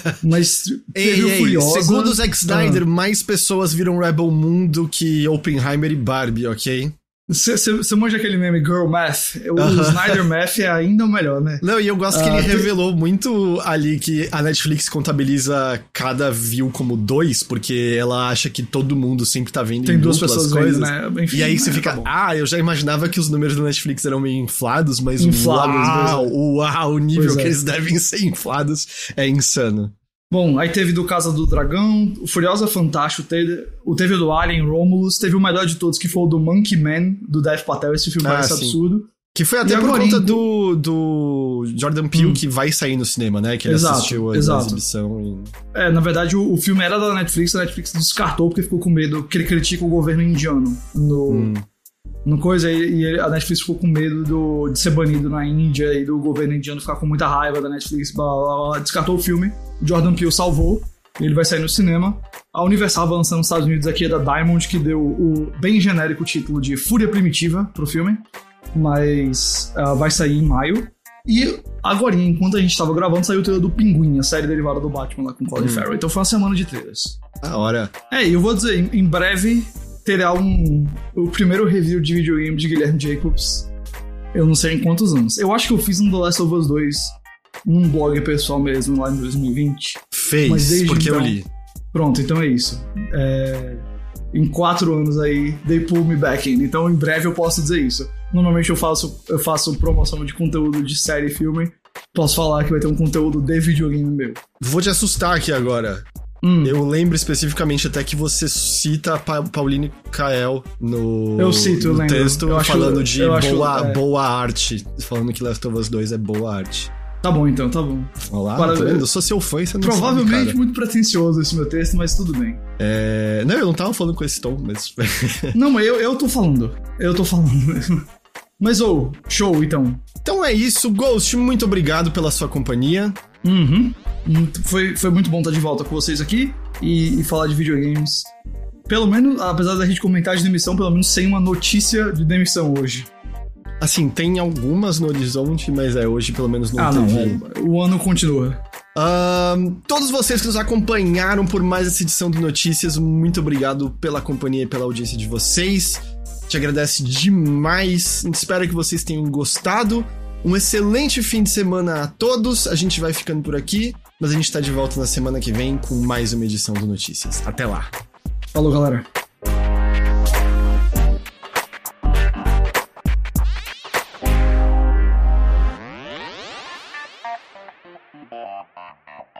mas ei, teve o Furiosa. Segundo o Zack Snyder, ah. mais pessoas viram Rebel Moon do que Oppenheimer e Barbie, ok? Você manja aquele meme Girl Math? O uh-huh. Snyder Math é ainda o melhor, né? Não, e eu gosto uh, que ele tem... revelou muito ali que a Netflix contabiliza cada view como dois, porque ela acha que todo mundo sempre tá vendo tem em duas pessoas coisas. Vendo, né? Enfim, e aí você né? fica, tá ah, eu já imaginava que os números da Netflix eram meio inflados, mas inflados, uau, mesmo. uau, o nível pois que é. eles devem ser inflados é insano. Bom, aí teve do Casa do Dragão, o Furiosa Fantástico, teve, o teve do Alien Romulus, teve o melhor de todos, que foi o do Monkey Man, do Dev Patel, esse filme ah, parece sim. absurdo. Que foi até e por agora, conta do, do Jordan Peele, hum. que vai sair no cinema, né? Que ele exato, assistiu a exato. exibição. E... É, na verdade, o, o filme era da Netflix, a Netflix descartou porque ficou com medo, que ele critica o governo indiano no... Hum. No coisa, e a Netflix ficou com medo do, de ser banido na Índia e do governo indiano ficar com muita raiva da Netflix, blá, blá, blá, descartou o filme. O Jordan Peele salvou, ele vai sair no cinema. A Universal vai lançar nos Estados Unidos aqui, é da Diamond, que deu o bem genérico título de Fúria Primitiva pro filme, mas uh, vai sair em maio. E agora, enquanto a gente tava gravando, saiu o trailer do Pinguim, a série derivada do Batman lá com Colin hum. Farrell. Então foi uma semana de trailers. Da hora. É, e eu vou dizer, em, em breve... terá um, o primeiro review de videogame de Guilherme Jacobs, eu não sei em quantos anos. Eu acho que eu fiz um The Last of Us dois num blog pessoal mesmo, lá em dois mil e vinte. Fez, mas desde porque então, eu li. Pronto, então é isso. É, em quatro anos aí, they pull me back in. Então em breve eu posso dizer isso. Normalmente eu faço, eu faço promoção de conteúdo de série e filme. Posso falar que vai ter um conteúdo de videogame meu. Vou te assustar aqui agora. Hum. Eu lembro especificamente até que você cita a pa- Pauline Kael no, eu cito, no eu lembro. texto eu falando acho, de eu boa, acho, é. boa arte. Falando que Last of Us dois é boa arte. Tá bom então, tá bom. Olá, Para... tá vendo? Eu sou seu fã e você não Provavelmente sabe, cara. Muito pretencioso esse meu texto, mas tudo bem. É... Não, eu não tava falando com esse tom, mas... não, mas eu, eu tô falando. Eu tô falando mesmo. Mas, ô, oh, show, então. Então é isso, Ghost, muito obrigado pela sua companhia. Uhum. Muito, foi, foi muito bom estar de volta com vocês aqui e, e falar de videogames. Pelo menos, apesar da gente comentar de demissão, pelo menos sem uma notícia de demissão hoje. Assim, tem algumas no horizonte, mas é, hoje pelo menos não ah, teve. Não, é, o ano continua. Um, todos vocês que nos acompanharam por mais essa edição do Notícias, muito obrigado pela companhia e pela audiência de vocês. Te agradece demais. Espero que vocês tenham gostado. Um excelente fim de semana a todos. A gente vai ficando por aqui, mas a gente tá de volta na semana que vem com mais uma edição do Notícias. Até lá. Falou, galera. Bye.